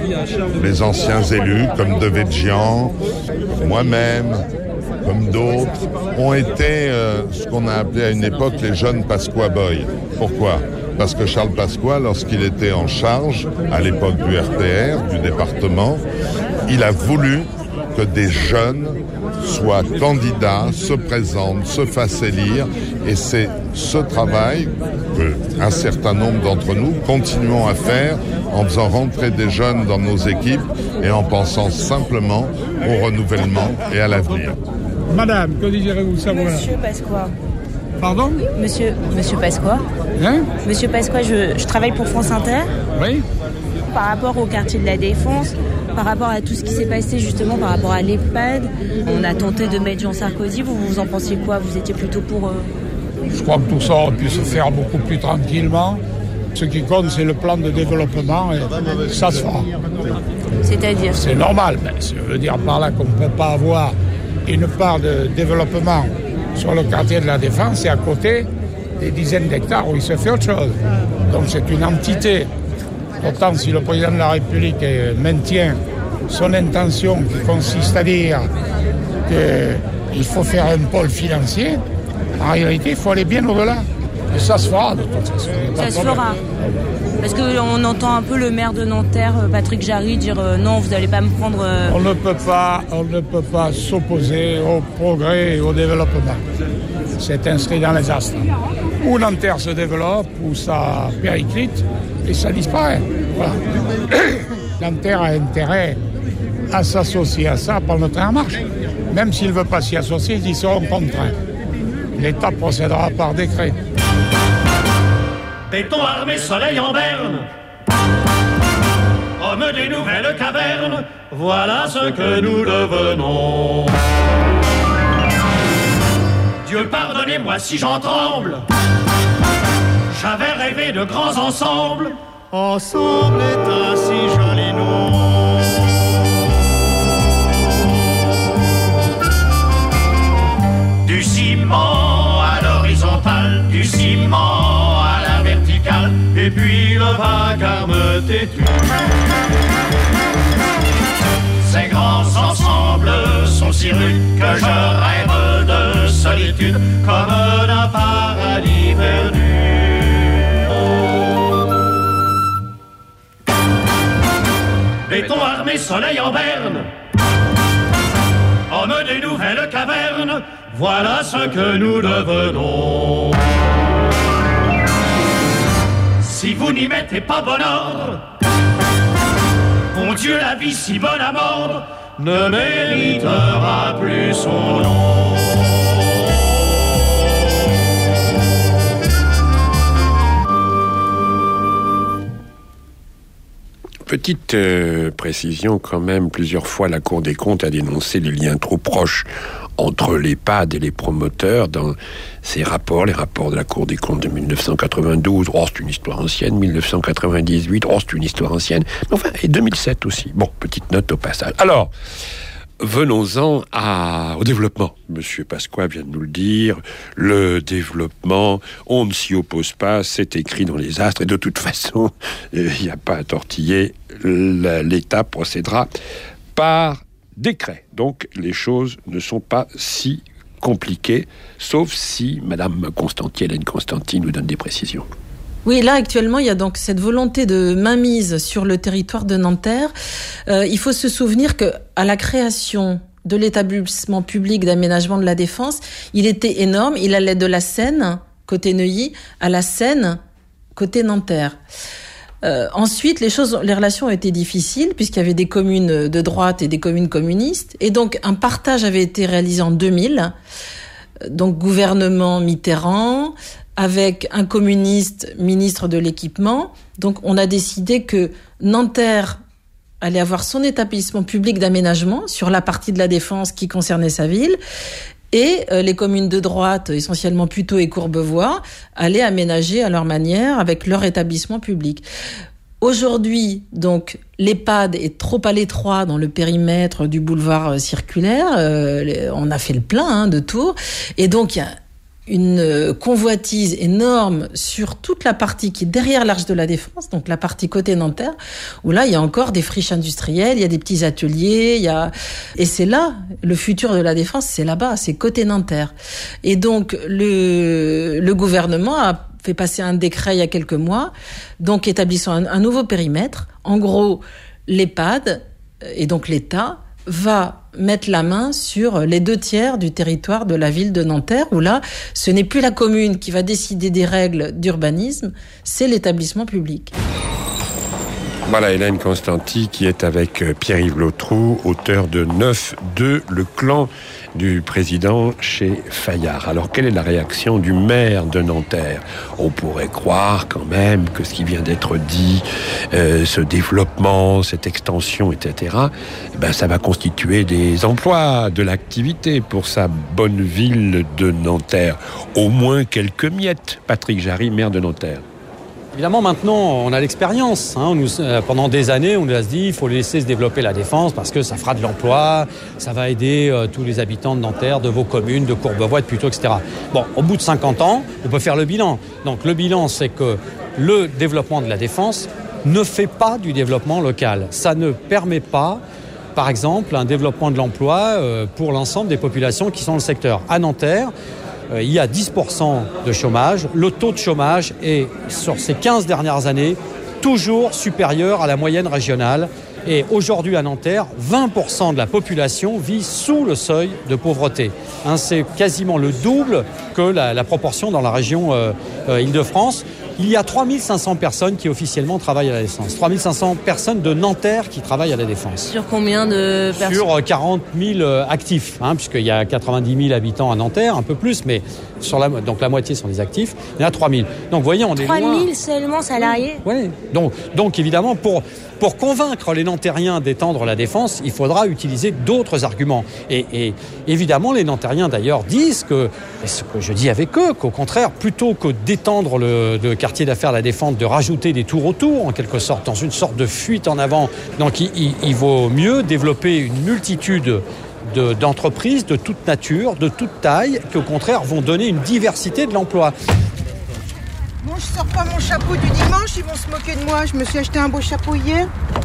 les anciens élus comme Devedjian, moi-même, comme d'autres, ont été euh, ce qu'on a appelé à une époque les jeunes Pasqua Boy. Pourquoi ? Parce que Charles Pasqua, lorsqu'il était en charge, à l'époque du R P R, du département, il a voulu que des jeunes soient candidats, se présentent, se fassent élire. Et c'est ce travail qu'un certain nombre d'entre nous continuons à faire en faisant rentrer des jeunes dans nos équipes et en pensant simplement au renouvellement et à l'avenir. Madame, que désirez-vous savoir ? Monsieur Pasqua. Pardon ? Monsieur, Monsieur Pasqua. Hein ? Monsieur Pasqua, je, je travaille pour France Inter. Oui. Par rapport au quartier de la Défense, par rapport à tout ce qui s'est passé justement par rapport à l'EHPAD, on a tenté de mettre Jean Sarkozy, vous, vous en pensiez quoi ? Vous étiez plutôt pour... Euh... Je crois que tout ça aurait pu se faire beaucoup plus tranquillement. Ce qui compte, c'est le plan de développement et ça se fera. C'est-à-dire ? C'est normal, mais ça veut dire par là qu'on ne peut pas avoir une part de développement sur le quartier de la Défense et à côté des dizaines d'hectares où il se fait autre chose. Donc c'est une entité. Pourtant, si le président de la République maintient son intention qui consiste à dire qu'il faut faire un pôle financier, en réalité, il faut aller bien au-delà. Et ça se fera de toute façon. Ça se fera. Parce qu'on entend un peu le maire de Nanterre, Patrick Jarry, dire euh, non, vous n'allez pas me prendre... Euh... On ne peut pas, on ne peut pas s'opposer au progrès et au développement. C'est inscrit dans les astres. Ou Nanterre se développe, ou ça périclite, et ça disparaît. Voilà. Nanterre a intérêt à s'associer à ça pour le train en marche. Même s'ils ne veulent pas s'y associer, ils seront contraints. L'État procédera par décret. Béton armé, soleil en berne, homme des nouvelles cavernes, voilà ce que nous devenons. Dieu pardonnez-moi si j'en tremble, j'avais rêvé de grands ensembles, ensemble est un si joli nom. Du ciment à l'horizontale, du ciment à la verticale, et puis le vacarme têtu. Ces grands ensembles sont si rudes que je rêve de solitude, comme d'un paradis perdu. Béton armé, soleil en berne, homme des nouvelles cavernes, voilà ce que nous devenons. Si vous n'y mettez pas bon ordre, bon Dieu, la vie si bonne à mordre ne méritera plus son nom. Petite euh, précision quand même, plusieurs fois la Cour des comptes a dénoncé les liens trop proches entre l'EHPAD et les promoteurs dans ses rapports, les rapports de la Cour des comptes de dix-neuf cent quatre-vingt-douze, oh c'est une histoire ancienne, dix-neuf cent quatre-vingt-dix-huit, oh c'est une histoire ancienne, enfin, et deux mille sept aussi. Bon, petite note au passage. Alors, venons-en à, au développement. Monsieur Pasqua vient de nous le dire, le développement, on ne s'y oppose pas, c'est écrit dans les astres, et de toute façon, il n'y a pas à tortiller, l'État procédera par décret. Donc les choses ne sont pas si compliquées, sauf si Madame Constanti, Hélène Constanti, nous donne des précisions. Oui, là actuellement, il y a donc cette volonté de mainmise sur le territoire de Nanterre. Euh, il faut se souvenir que à la création de l'établissement public d'aménagement de la Défense, il était énorme. Il allait de la Seine, côté Neuilly, à la Seine, côté Nanterre. Euh, ensuite, les choses, les relations ont été difficiles puisqu'il y avait des communes de droite et des communes communistes. Et donc, un partage avait été réalisé en deux mille. Donc, gouvernement Mitterrand, avec un communiste ministre de l'équipement. Donc, on a décidé que Nanterre allait avoir son établissement public d'aménagement sur la partie de la Défense qui concernait sa ville. Et euh, les communes de droite, essentiellement Puteaux et Courbevoie, allaient aménager à leur manière avec leur établissement public. Aujourd'hui, donc, l'EHPAD est trop à l'étroit dans le périmètre du boulevard circulaire. Euh, on a fait le plein hein, de tours. Et donc, il y a une convoitise énorme sur toute la partie qui est derrière l'Arche de la Défense, donc la partie côté Nanterre, où là, il y a encore des friches industrielles, il y a des petits ateliers, il y a... et c'est là, le futur de la Défense, c'est là-bas, c'est côté Nanterre. Et donc, le, le gouvernement a fait passer un décret il y a quelques mois, donc établissant un, un nouveau périmètre. En gros, l'EHPAD, et donc l'État, va mettre la main sur les deux tiers du territoire de la ville de Nanterre, où là, ce n'est plus la commune qui va décider des règles d'urbanisme, c'est l'établissement public. Voilà Hélène Constanti qui est avec Pierre-Yves Lautroux, auteur de neuf deux, le clan du président chez Fayard. Alors quelle est la réaction du maire de Nanterre ? On pourrait croire quand même que ce qui vient d'être dit, euh, ce développement, cette extension, et cetera, eh ben, ça va constituer des emplois, de l'activité pour sa bonne ville de Nanterre. Au moins quelques miettes. Patrick Jarry, maire de Nanterre. Évidemment, maintenant, on a l'expérience. Hein. Nous, euh, pendant des années, on nous a dit qu'il faut laisser se développer la Défense parce que ça fera de l'emploi, ça va aider euh, tous les habitants de Nanterre, de vos communes, de Courbevoie, de Puteaux, et cetera. Bon, au bout de cinquante ans, on peut faire le bilan. Donc le bilan, c'est que le développement de la Défense ne fait pas du développement local. Ça ne permet pas, par exemple, un développement de l'emploi euh, pour l'ensemble des populations qui sont dans le secteur. À Nanterre, il y a dix pour cent de chômage. Le taux de chômage est, sur ces quinze dernières années, toujours supérieur à la moyenne régionale. Et aujourd'hui, à Nanterre, vingt pour cent de la population vit sous le seuil de pauvreté. Hein, c'est quasiment le double que la, la proportion dans la région euh, euh, Île-de-France. Il y a trois mille cinq cents personnes qui officiellement travaillent à la Défense. trois mille cinq cents personnes de Nanterre qui travaillent à la Défense. Sur combien de personnes ? Sur quarante mille actifs, hein, puisqu'il y a quatre-vingt-dix mille habitants à Nanterre, un peu plus, mais sur la, donc la moitié sont des actifs. Il y en a trois mille. Donc vous voyez, on est loin. trois mille seulement salariés ? Oui. Donc, donc évidemment, pour... Pour convaincre les Nantériens d'étendre la Défense, il faudra utiliser d'autres arguments. Et, et évidemment, les Nantériens d'ailleurs disent que, et ce que je dis avec eux, qu'au contraire, plutôt que d'étendre le, le quartier d'affaires La Défense, de rajouter des tours autour, en quelque sorte, dans une sorte de fuite en avant, donc il, il, il vaut mieux développer une multitude de, d'entreprises de toute nature, de toute taille, qui au contraire vont donner une diversité de l'emploi. Bon, je sors pas mon chapeau du dimanche, ils vont se moquer de moi. Je me suis acheté un beau chapeau hier.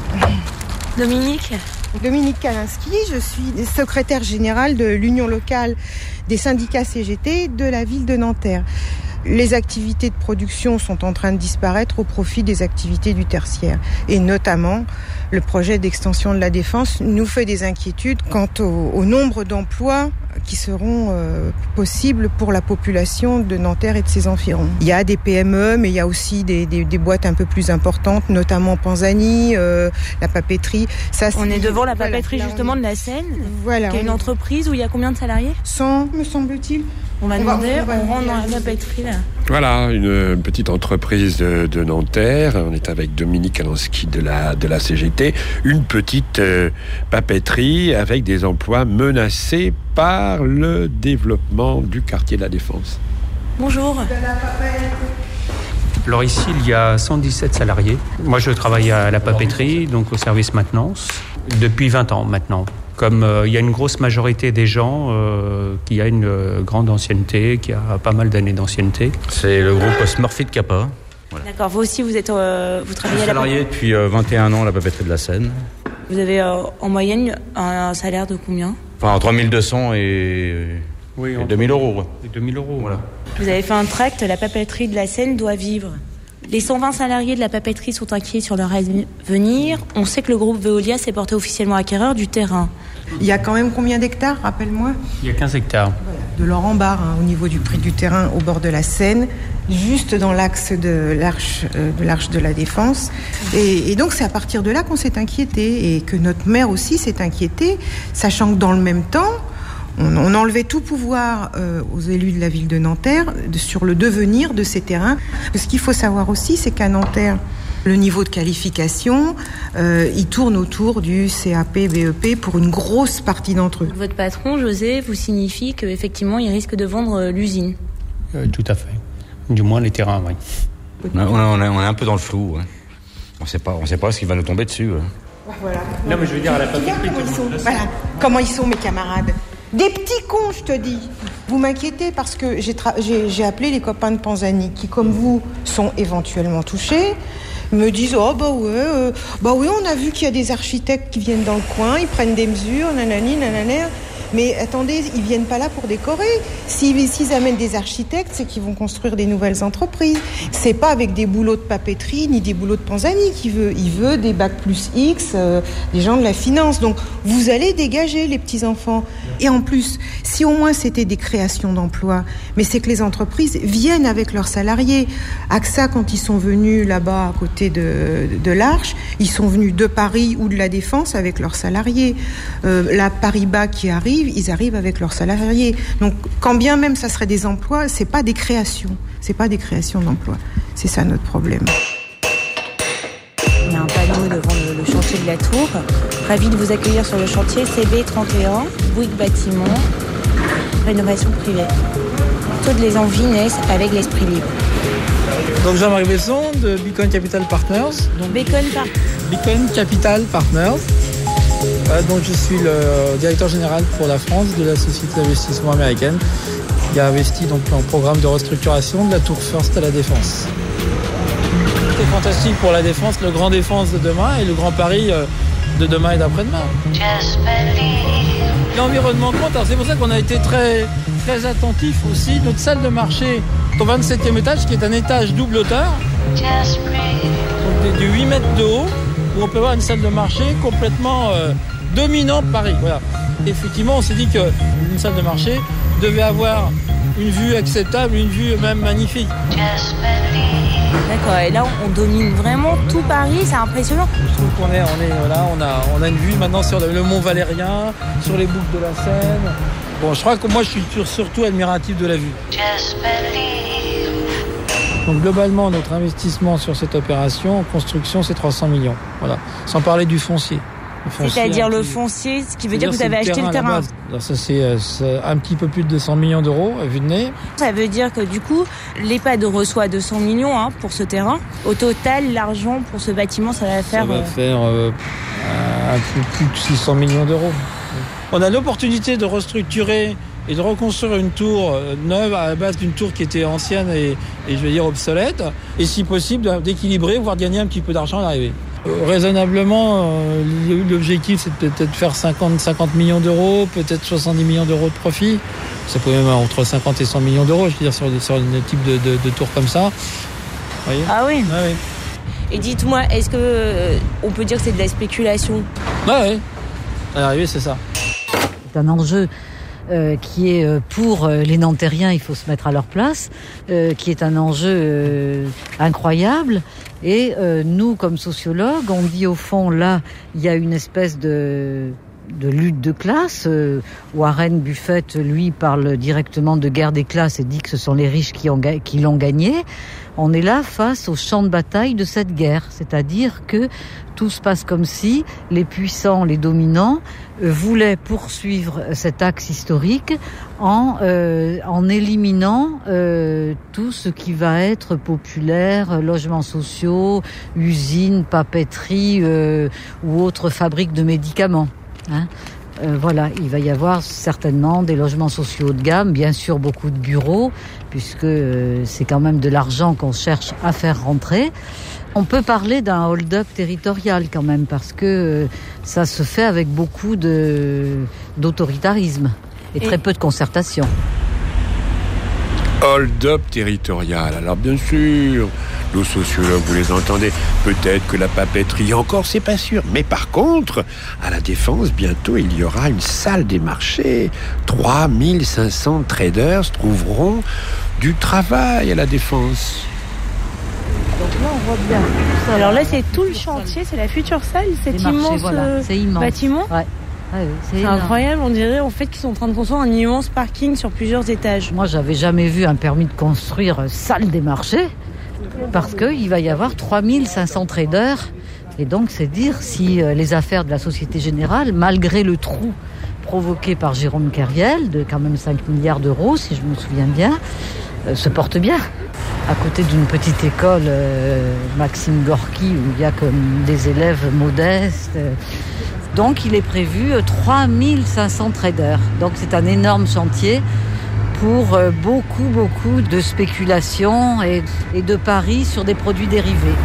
Dominique Dominique Kalinski, je suis secrétaire générale de l'Union locale des syndicats C G T de la ville de Nanterre. Les activités de production sont en train de disparaître au profit des activités du tertiaire. Et notamment, le projet d'extension de la Défense nous fait des inquiétudes quant au, au nombre d'emplois qui seront euh, possibles pour la population de Nanterre et de ses environs. Il y a des P M E, mais il y a aussi des, des, des boîtes un peu plus importantes, notamment Panzani, euh, la papeterie. Ça, on est devant la papeterie voilà, justement est... de la Seine, voilà, qui est une est... entreprise où il y a combien de salariés ? cent, me semble-t-il. On va on demander, va, on, va, on rentre dans la papeterie là. Voilà, une petite entreprise de, de Nanterre. On est avec Dominique Kalinski de la, de la C G T. Une petite euh, papeterie avec des emplois menacés par le développement du quartier de la Défense. Bonjour. Alors ici, il y a cent dix-sept salariés. Moi, je travaille à la papeterie, donc au service maintenance, depuis vingt ans maintenant. Comme euh, il y a une grosse majorité des gens euh, qui a une euh, grande ancienneté, qui a pas mal d'années d'ancienneté. C'est le groupe Smurfit Kappa. Voilà. D'accord, vous aussi vous êtes, euh, vous travaillez à la salarié depuis euh, vingt et un ans à la papeterie de la Seine. Vous avez euh, en moyenne un salaire de combien? Enfin, entre mille deux cents et, oui, et deux mille euros. Et deux mille euros, voilà. Vous avez fait un tract, la papeterie de la Seine doit vivre. Les cent vingt salariés de la papeterie sont inquiets sur leur avenir. On sait que le groupe Veolia s'est porté officiellement acquéreur du terrain. Il y a quand même combien d'hectares, rappelle-moi? Il y a quinze hectares. Voilà. De l'or en barre, hein, au niveau du prix du terrain au bord de la Seine, juste dans l'axe de l'arche, euh, de l'arche de la Défense. Et, et donc c'est à partir de là qu'on s'est inquiété et que notre maire aussi s'est inquiété, sachant que dans le même temps, on, on enlevait tout pouvoir euh, aux élus de la ville de Nanterre de, sur le devenir de ces terrains. Ce qu'il faut savoir aussi, c'est qu'à Nanterre, le niveau de qualification, euh, il tourne autour du C A P, B E P pour une grosse partie d'entre eux. Votre patron, José, vous signifie qu'effectivement, il risque de vendre l'usine? euh, Tout à fait. Du moins les terrains, oui. On, a, on, a, on est un peu dans le flou. Ouais. On sait pas, on sait pas ce qui va nous tomber dessus. Ouais. Voilà. Non, mais je veux dire à la papeterie. Comment ils sont, voilà. Comment ils sont, mes camarades? Des petits cons, je te dis. Vous m'inquiétez parce que j'ai, tra- j'ai, j'ai appelé les copains de Panzani qui, comme vous, sont éventuellement touchés. Me disent oh bah ouais euh, bah oui on a vu qu'il y a des architectes qui viennent dans le coin, ils prennent des mesures, nanani nanana. Mais attendez, ils viennent pas là pour décorer. S'ils, s'ils amènent des architectes, c'est qu'ils vont construire des nouvelles entreprises. C'est pas avec des boulots de papeterie ni des boulots de Panzani qu'il veut. Il veut des bacs plus X, euh, des gens de la finance. Donc vous allez dégager les petits enfants. Et en plus, si au moins c'était des créations d'emplois, mais c'est que les entreprises viennent avec leurs salariés. A X A, quand ils sont venus là-bas à côté de, de l'Arche, ils sont venus de Paris ou de la Défense avec leurs salariés. Euh, la Paris-Bas qui arrive, ils arrivent avec leurs salariés. Donc, quand bien même ça serait des emplois, c'est pas des créations. C'est pas des créations d'emplois. C'est ça notre problème. Il y a un panneau devant le, le chantier de la Tour. Ravi de vous accueillir sur le chantier C B trente et un, Bouygues Bâtiment, rénovation privée. Toutes les envies naissent avec l'esprit libre. Donc Jean-Marie Besson de Beacon Capital Partners. Donc Beacon, Par- Beacon Capital Partners. Euh, donc je suis le directeur général pour la France de la société d'investissement américaine qui a investi donc en programme de restructuration de la Tour First à la Défense. C'est fantastique pour la Défense, le Grand Défense de demain et le Grand Paris euh, de demain et d'après-demain. L'environnement compte, alors c'est pour ça qu'on a été très, très attentif aussi. Notre salle de marché au vingt-septième étage qui est un étage double hauteur, donc de huit mètres de haut, où on peut avoir une salle de marché complètement euh, dominante Paris. Voilà. Effectivement, on s'est dit qu'une salle de marché devait avoir une vue acceptable, une vue même magnifique. D'accord, et là on domine vraiment tout Paris, c'est impressionnant. Je trouve qu'on est, on est voilà, on a, on a une vue maintenant sur le, le Mont Valérien, sur les boucles de la Seine. Bon, je crois que moi je suis surtout admiratif de la vue. Donc globalement, notre investissement sur cette opération en construction, c'est trois cents millions. Voilà, sans parler du foncier. Le foncier C'est-à-dire le foncier, ce qui veut dire que vous avez acheté le terrain. Alors ça, c'est, c'est un petit peu plus de deux cents millions d'euros à vue de nez. Ça veut dire que du coup, l'EHPAD reçoit deux cents millions hein, pour ce terrain. Au total, l'argent pour ce bâtiment, ça va faire... Ça va faire euh, un peu plus de six cents millions d'euros. On a l'opportunité de restructurer et de reconstruire une tour neuve à la base d'une tour qui était ancienne et, et je veux dire obsolète, et si possible d'équilibrer, voire de gagner un petit peu d'argent à l'arrivée. Euh, raisonnablement, euh, l'objectif c'est de peut-être faire cinquante, cinquante millions d'euros, peut-être soixante-dix millions d'euros de profit. Ça peut même entre cinquante et cent millions d'euros, je veux dire, sur, sur un type de, de, de tour comme ça. Vous voyez ? Ah oui, ah oui. Et dites-moi, est-ce que euh, on peut dire que c'est de la spéculation ? Ah oui, à l'arrivée c'est ça. C'est un enjeu Euh, qui est euh, pour euh, les Nantériens, il faut se mettre à leur place, euh, qui est un enjeu euh, incroyable. Et euh, nous, comme sociologues, on dit au fond, là, il y a une espèce de, de lutte de classe. Euh, Warren Buffett, lui, parle directement de guerre des classes et dit que ce sont les riches qui, ont, qui l'ont gagné. On est là face au champ de bataille de cette guerre, c'est-à-dire que tout se passe comme si les puissants, les dominants, euh, voulaient poursuivre cet axe historique en, euh, en éliminant euh, tout ce qui va être populaire, logements sociaux, usines, papeterie euh, ou autres fabriques de médicaments. Hein. Euh, voilà, il va y avoir certainement des logements sociaux haut de gamme, bien sûr beaucoup de bureaux, puisque euh, c'est quand même de l'argent qu'on cherche à faire rentrer. On peut parler d'un hold-up territorial quand même, parce que euh, ça se fait avec beaucoup de, d'autoritarisme et, et très peu de concertation. Hold-up territorial. Alors bien sûr, nos sociologues, vous les entendez, peut-être que la papeterie encore, c'est pas sûr. Mais par contre, à la Défense, bientôt, il y aura une salle des marchés. trois mille cinq cents traders trouveront du travail à la Défense. Donc là, on voit bien. Ça, alors là, c'est tout le chantier, c'est la future salle, cet marchés, immense, voilà. C'est immense bâtiment. Ouais. Ouais, c'est c'est incroyable, on dirait en fait qu'ils sont en train de construire un immense parking sur plusieurs étages. Moi, j'avais jamais vu un permis de construire salle des marchés, parce qu'il va y avoir trois mille cinq cents traders. Et donc, c'est dire si les affaires de la Société Générale, malgré le trou provoqué par Jérôme Kerviel, de quand même cinq milliards d'euros, si je me souviens bien, euh, se portent bien. À côté d'une petite école, euh, Maxime Gorky, où il y a comme des élèves modestes. Euh, Donc, il est prévu trois mille cinq cents traders. Donc, c'est un énorme chantier pour beaucoup, beaucoup de spéculation et, et de paris sur des produits dérivés.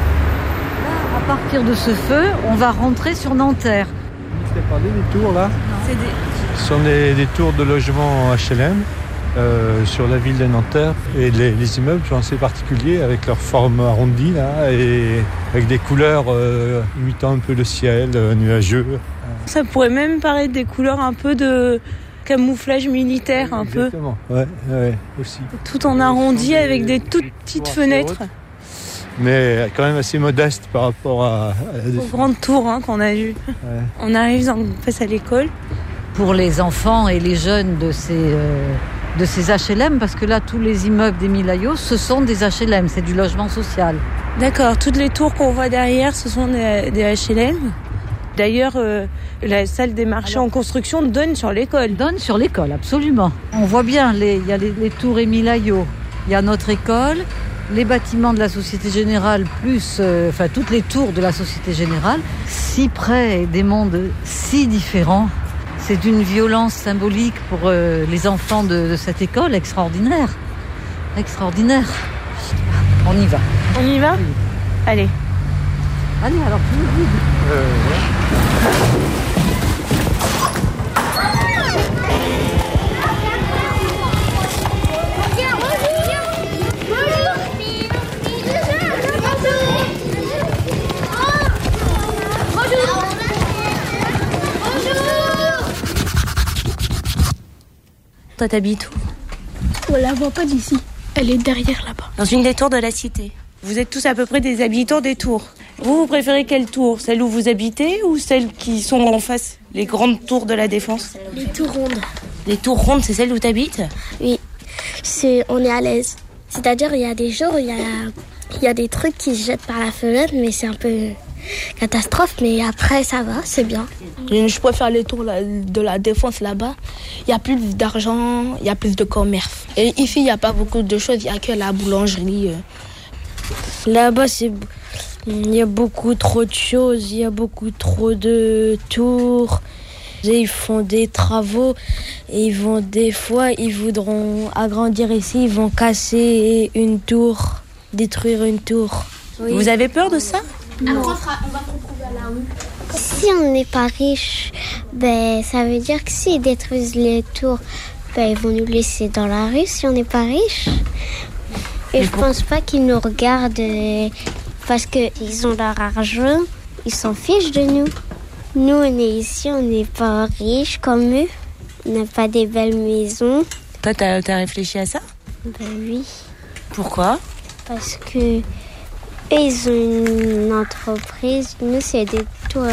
Là, à partir de ce feu, on va rentrer sur Nanterre. Vous avez parlé des tours, là ? C'est des... Ce sont des, des tours de logement H L M euh, sur la ville de Nanterre. Et les, les immeubles sont assez particuliers avec leur forme arrondie, là, et avec des couleurs euh, imitant un peu le ciel, euh, nuageux. Ça pourrait même paraître des couleurs un peu de camouflage militaire, un peu. Exactement, ouais, ouais, aussi. Tout en arrondi des, avec des toutes des petites fenêtres. Hautes, mais quand même assez modeste par rapport à, à la Défense. Aux grandes tours hein, qu'on a vues. Ouais. On arrive en face à l'école. Pour les enfants et les jeunes de ces... Euh... de ces H L M, parce que là, tous les immeubles des Milayos, ce sont des H L M, c'est du logement social. D'accord, toutes les tours qu'on voit derrière, ce sont des, des H L M. D'ailleurs, euh, la salle des marchés Alors, en construction donne sur l'école. Donne sur l'école, absolument. On voit bien, les, il y a les, les tours et Milayos, il y a notre école, les bâtiments de la Société Générale, plus, euh, enfin, toutes les tours de la Société Générale, si près des mondes si différents. C'est d'une violence symbolique pour euh, les enfants de, de cette école extraordinaire. Extraordinaire. On y va. On y va ? Oui. Allez. Allez, alors tu me guides. Euh, ouais. Toi, t'habites où ? On la voit pas d'ici. Elle est derrière là-bas. Dans une des tours de la cité. Vous êtes tous à peu près des habitants des tours. Vous, vous préférez quelle tour ? Celle où vous habitez ou celles qui sont en face ? Les grandes tours de la Défense ? Les tours rondes. Les tours rondes, c'est celles où t'habites ? Oui. C'est, on est à l'aise. C'est-à-dire, il y a des jours, il y a, il y a des trucs qui se jettent par la fenêtre, mais c'est un peu catastrophe. Mais après, ça va, c'est bien. Je préfère les tours de la Défense là-bas. Il y a plus d'argent, il y a plus de commerce. Et ici, il n'y a pas beaucoup de choses, il n'y a que la boulangerie. Là-bas, c'est... il y a beaucoup trop de choses, il y a beaucoup trop de tours. Et ils font des travaux et ils vont des fois, ils voudront agrandir ici, ils vont casser une tour, détruire une tour. Oui. Vous avez peur de ça ? Non. On va se retrouver à la rue. Si on n'est pas riche, ben, ça veut dire que s'ils détruisent les tours, ben, ils vont nous laisser dans la rue si on n'est pas riche. Et je pense pas qu'ils nous regardent euh, parce qu'ils ont leur argent, ils s'en fichent de nous. Nous, on est ici, on n'est pas riches comme eux, on n'a pas des belles maisons. Toi, t'as, t'as réfléchi à ça ? Ben oui. Pourquoi ? Parce que eux, ils ont une entreprise. Nous, c'est des tours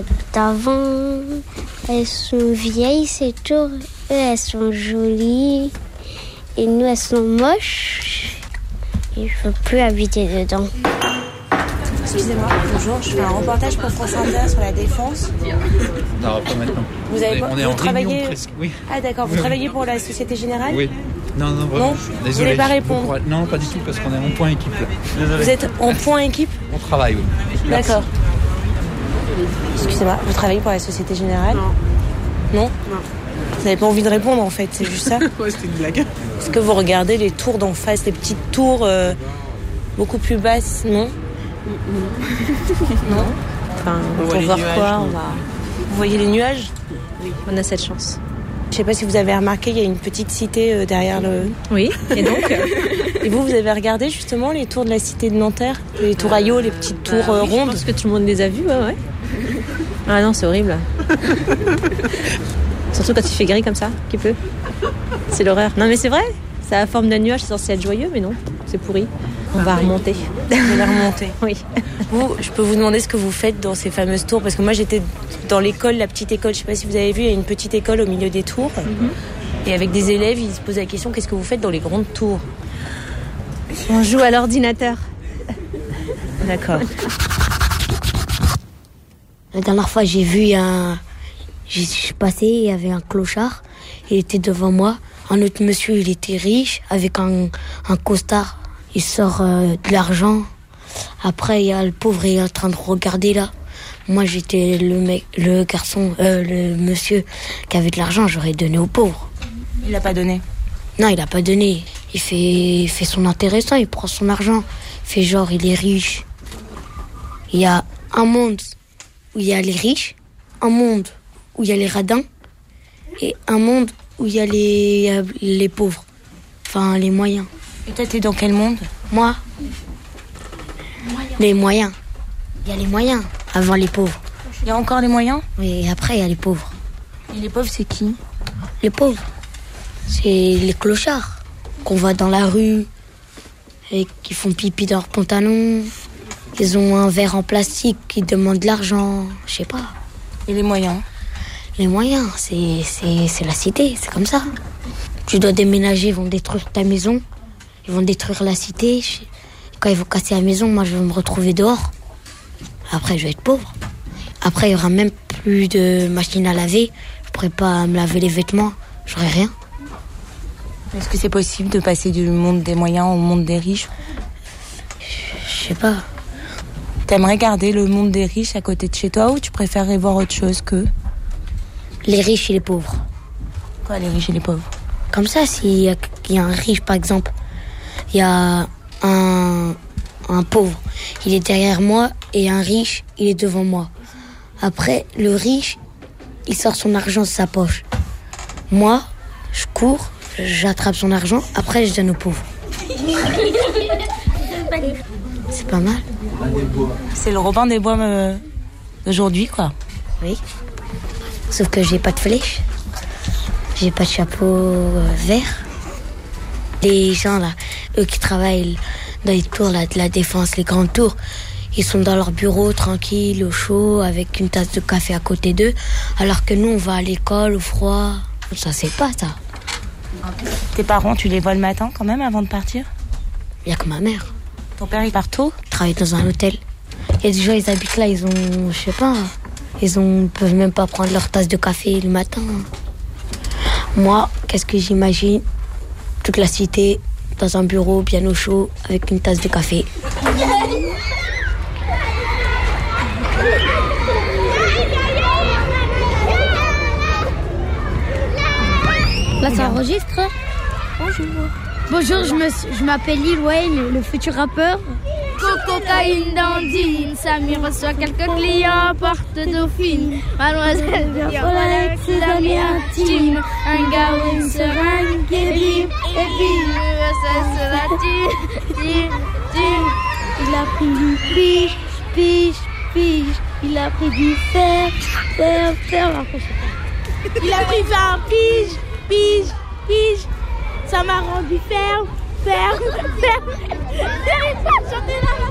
d'avant. Elles sont vieilles, ces tours. Eux, elles sont jolies. Et nous, elles sont moches. Et je veux plus habiter dedans. Excusez-moi, bonjour, je fais un reportage pour France Inter sur la Défense. Non, pas maintenant. Vous, avez, on est vous en travaillez... presque, oui. Ah d'accord, vous oui, travaillez pour la Société Générale ? Oui. Non, non, vraiment. Non, désolé. Vous voulez pas répondre ? Pourquoi... Non, pas du tout, parce qu'on est en point équipe. Là. Désolé. Vous êtes en point équipe ? On travaille, oui. D'accord. Excusez-moi, vous travaillez pour la Société Générale ? Non. Non. Non. Vous n'avez pas envie de répondre en fait, c'est juste ça. Ouais, c'était une blague. Est-ce que vous regardez les tours d'en face, les petites tours euh, beaucoup plus basses, non? Non. Enfin, on pour va voir nuages, quoi, non. on va... Vous voyez les nuages? Oui, on a cette chance. Je sais pas si vous avez remarqué, il y a une petite cité euh, derrière le... Oui, et donc Et vous, vous avez regardé justement les tours de la cité de Nanterre? Les tours à eau, les petites tours euh, euh, oui, rondes? Je pense que tout le monde les a vues, ouais, ouais. Ah non, c'est horrible. Surtout quand il fait gris comme ça, qu'il pleut. C'est l'horreur. Non mais c'est vrai, ça a la forme d'un nuage, c'est censé être joyeux, mais non, c'est pourri. On va remonter. Vous allez remonter. Oui. Vous, je peux vous demander ce que vous faites dans ces fameuses tours? Parce que moi, j'étais dans l'école, la petite école. Je sais pas si vous avez vu, il y a une petite école au milieu des tours. Mm-hmm. Et avec des élèves, ils se posent la question, qu'est-ce que vous faites dans les grandes tours? On joue à l'ordinateur. D'accord. La dernière fois, j'ai vu un... Je suis passé, il y avait un clochard. Il était devant moi. Un autre monsieur, il était riche, avec un, un costard. Il sort euh, de l'argent. Après, il y a le pauvre, il est en train de regarder là. Moi, j'étais le mec, le garçon, euh, le monsieur qui avait de l'argent. J'aurais donné au pauvre. Il n'a pas donné? Non, il n'a pas donné. Il fait, il fait son intéressant, il prend son argent. Il fait genre, il est riche. Il y a un monde où il y a les riches, un monde où il y a les radins, et un monde où il y a les, les pauvres. Enfin, les moyens. Et toi, t'es dans quel monde? Moi, les moyens. Il y a les moyens avant les pauvres. Il y a encore les moyens? Oui, et après, il y a les pauvres. Et les pauvres, c'est qui? Les pauvres, c'est les clochards qu'on voit dans la rue et qui font pipi dans leurs pantalons. Ils ont un verre en plastique qui demande de l'argent, je sais pas. Et les moyens? Les moyens, c'est, c'est, c'est la cité, c'est comme ça. Tu dois déménager, ils vont détruire ta maison, ils vont détruire la cité. Quand ils vont casser la maison, moi je vais me retrouver dehors. Après, je vais être pauvre. Après, il y aura même plus de machine à laver. Je pourrai pas me laver les vêtements, j'aurai rien. Est-ce que c'est possible de passer du monde des moyens au monde des riches? Je sais pas. T'aimerais garder le monde des riches à côté de chez toi ou tu préférerais voir autre chose que... Les riches et les pauvres. Quoi, les riches et les pauvres? Comme ça, s'il y a, il y a un riche, par exemple, il y a un, un pauvre, il est derrière moi, et un riche, il est devant moi. Après, le riche, il sort son argent de sa poche. Moi, je cours, j'attrape son argent, après je donne aux pauvres. C'est pas mal. C'est le Robin des Bois euh, d'aujourd'hui, quoi. Oui. Sauf que j'ai pas de flèche. J'ai pas de chapeau euh, vert. Les gens, là, eux qui travaillent dans les tours là, de la Défense, les grandes tours, ils sont dans leur bureau, tranquilles, au chaud, avec une tasse de café à côté d'eux. Alors que nous, on va à l'école, au froid. Ça, c'est pas ça. Tes parents, tu les vois le matin, quand même, avant de partir? Il y a que ma mère. Ton père, il part tôt? Il travaille dans un hôtel. Il y a des gens, ils habitent là, ils ont, je sais pas, ils ont, peuvent même pas prendre leur tasse de café le matin. Moi, qu'est-ce que j'imagine? Toute la cité, dans un bureau bien au chaud, avec une tasse de café. Là, ça enregistre? Bonjour. Bonjour, je, me, je m'appelle Lil Wayne, le futur rappeur. Cocaïne, dandine, Samy reçoit quelques clients, porte Dauphine. Mademoiselle vient avec ses amis intimes. Un gars ou une seringue qui brille, et puis ça se la tue, tue, tue. Il a pris du pige, pige, pige. Il a pris du fer, fer, fer. Il a pris vingt pige, pige, pige. Ça m'a rendu ferme, ferme, ferme. J'arrive pas à chanter là.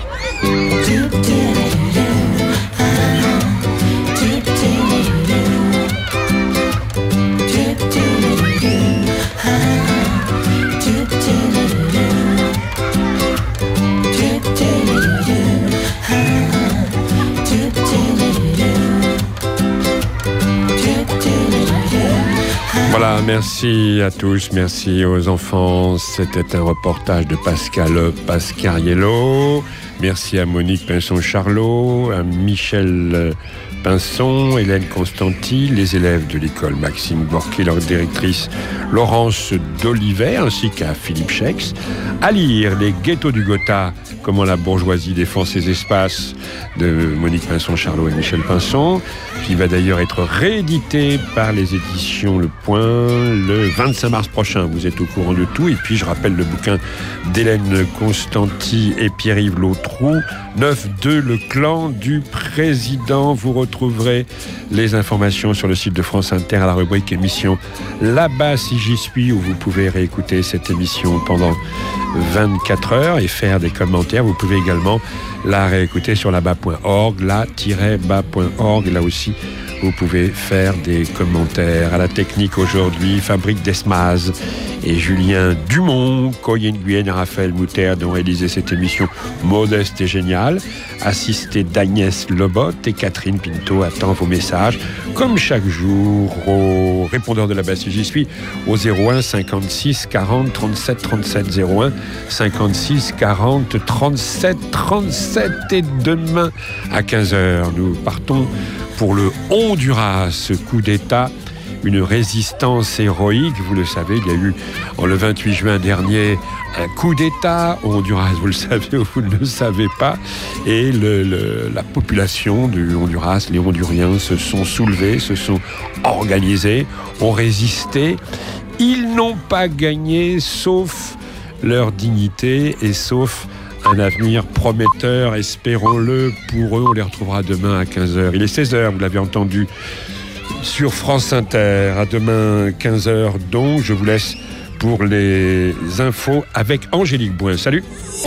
Voilà, merci à tous, merci aux enfants. C'était un reportage de Pascal Pascariello. Merci à Monique Pinson-Charlot, à Michel Pinson, Hélène Constanti, les élèves de l'école Maxime Gorky, leur directrice Laurence d'Olivet, ainsi qu'à Philippe Schex. À lire Les Ghettos du Gotha, comment la bourgeoisie défend ses espaces, de Monique Pinson-Charlot et Michel Pinson, qui va d'ailleurs être réédité par les éditions Le Point le vingt-cinq mars prochain. Vous êtes au courant de tout. Et puis je rappelle le bouquin d'Hélène Constanti et Pierre-Yves Lautroux, neuf deux, le clan du président. Vous retrouverez les informations sur le site de France Inter à la rubrique émission Là-bas si j'y suis, où vous pouvez réécouter cette émission pendant vingt-quatre heures et faire des commentaires. Vous pouvez également la réécouter sur là-bas point org, là-bas point org. Là aussi, vous pouvez faire des commentaires. À la technique aujourd'hui, Fabrique Desmaz et Julien Dumont, Coyen Guyenne et Raphaël Mouter, dont réalisé cette émission modeste et géniale, assisté d'Agnès Lobot, et Catherine Pinto attend vos messages, comme chaque jour, au répondeur de la base si j'y suis, au zéro un cinquante-six quarante trente-sept trente-sept, zéro un cinquante-six quarante trente-sept trente-sept. Et demain à quinze heures, nous partons pour le Honduras, coup d'État, une résistance héroïque. Vous le savez, il y a eu en le vingt-huit juin dernier un coup d'État au Honduras, vous le savez ou vous ne le savez pas, et le, le, la population du Honduras, les Honduriens se sont soulevés, se sont organisés, ont résisté. Ils n'ont pas gagné, sauf leur dignité et sauf un avenir prometteur, espérons-le pour eux. On les retrouvera demain à quinze heures. Il est seize heures, vous l'avez entendu, sur France Inter. À demain, quinze heures donc. Je vous laisse pour les infos avec Angélique Bouin. Salut.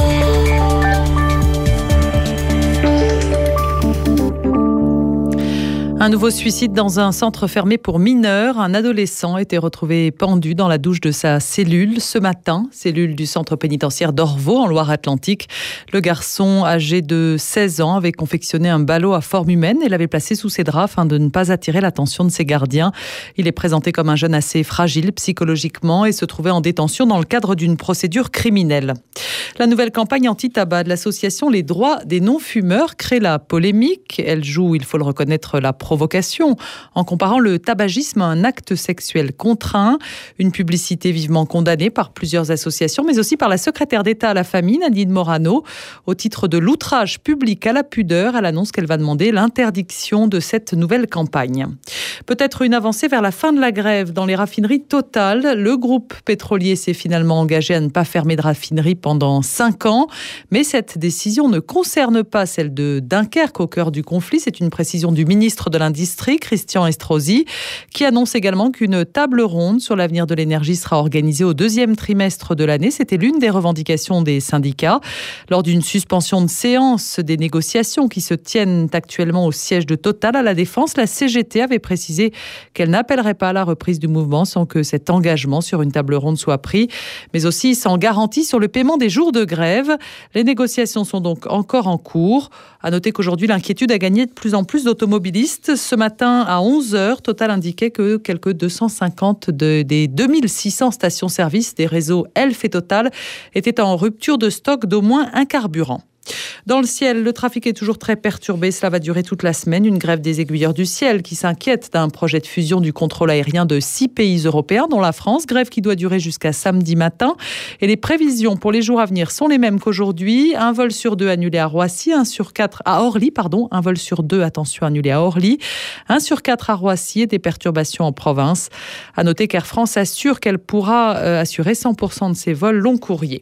Un nouveau suicide dans un centre fermé pour mineurs. Un adolescent a été retrouvé pendu dans la douche de sa cellule ce matin, cellule du centre pénitentiaire d'Orvaux en Loire-Atlantique. Le garçon, âgé de seize ans, avait confectionné un ballot à forme humaine et l'avait placé sous ses draps afin de ne pas attirer l'attention de ses gardiens. Il est présenté comme un jeune assez fragile psychologiquement et se trouvait en détention dans le cadre d'une procédure criminelle. La nouvelle campagne anti-tabac de l'association Les Droits des non-fumeurs crée la polémique. Elle joue, il faut le reconnaître, la provocation en comparant le tabagisme à un acte sexuel contraint. Une publicité vivement condamnée par plusieurs associations, mais aussi par la secrétaire d'État à la famille, Nadine Morano. Au titre de l'outrage public à la pudeur, elle annonce qu'elle va demander l'interdiction de cette nouvelle campagne. Peut-être une avancée vers la fin de la grève dans les raffineries Total. Le groupe pétrolier s'est finalement engagé à ne pas fermer de raffinerie pendant cinq ans, mais cette décision ne concerne pas celle de Dunkerque au cœur du conflit. C'est une précision du ministre de l'Industrie, Christian Estrosi, qui annonce également qu'une table ronde sur l'avenir de l'énergie sera organisée au deuxième trimestre de l'année. C'était l'une des revendications des syndicats. Lors d'une suspension de séance des négociations qui se tiennent actuellement au siège de Total à la Défense, la C G T avait précisé qu'elle n'appellerait pas à la reprise du mouvement sans que cet engagement sur une table ronde soit pris, mais aussi sans garantie sur le paiement des jours de grève. Les négociations sont donc encore en cours. À noter qu'aujourd'hui, l'inquiétude a gagné de plus en plus d'automobilistes. Ce matin, à onze heures, Total indiquait que quelques deux cent cinquante de, des deux mille six cents stations-service des réseaux Elf et Total étaient en rupture de stock d'au moins un carburant. Dans le ciel, le trafic est toujours très perturbé. Cela va durer toute la semaine. Une grève des aiguilleurs du ciel qui s'inquiète d'un projet de fusion du contrôle aérien de six pays européens, dont la France. Grève qui doit durer jusqu'à samedi matin. Et les prévisions pour les jours à venir sont les mêmes qu'aujourd'hui. Un vol sur deux annulé à Roissy, un sur quatre à Orly, pardon. Un vol sur deux, attention, annulé à Orly. Un sur quatre à Roissy et des perturbations en province. À noter qu'Air France assure qu'elle pourra euh, assurer cent pour cent de ses vols long courrier.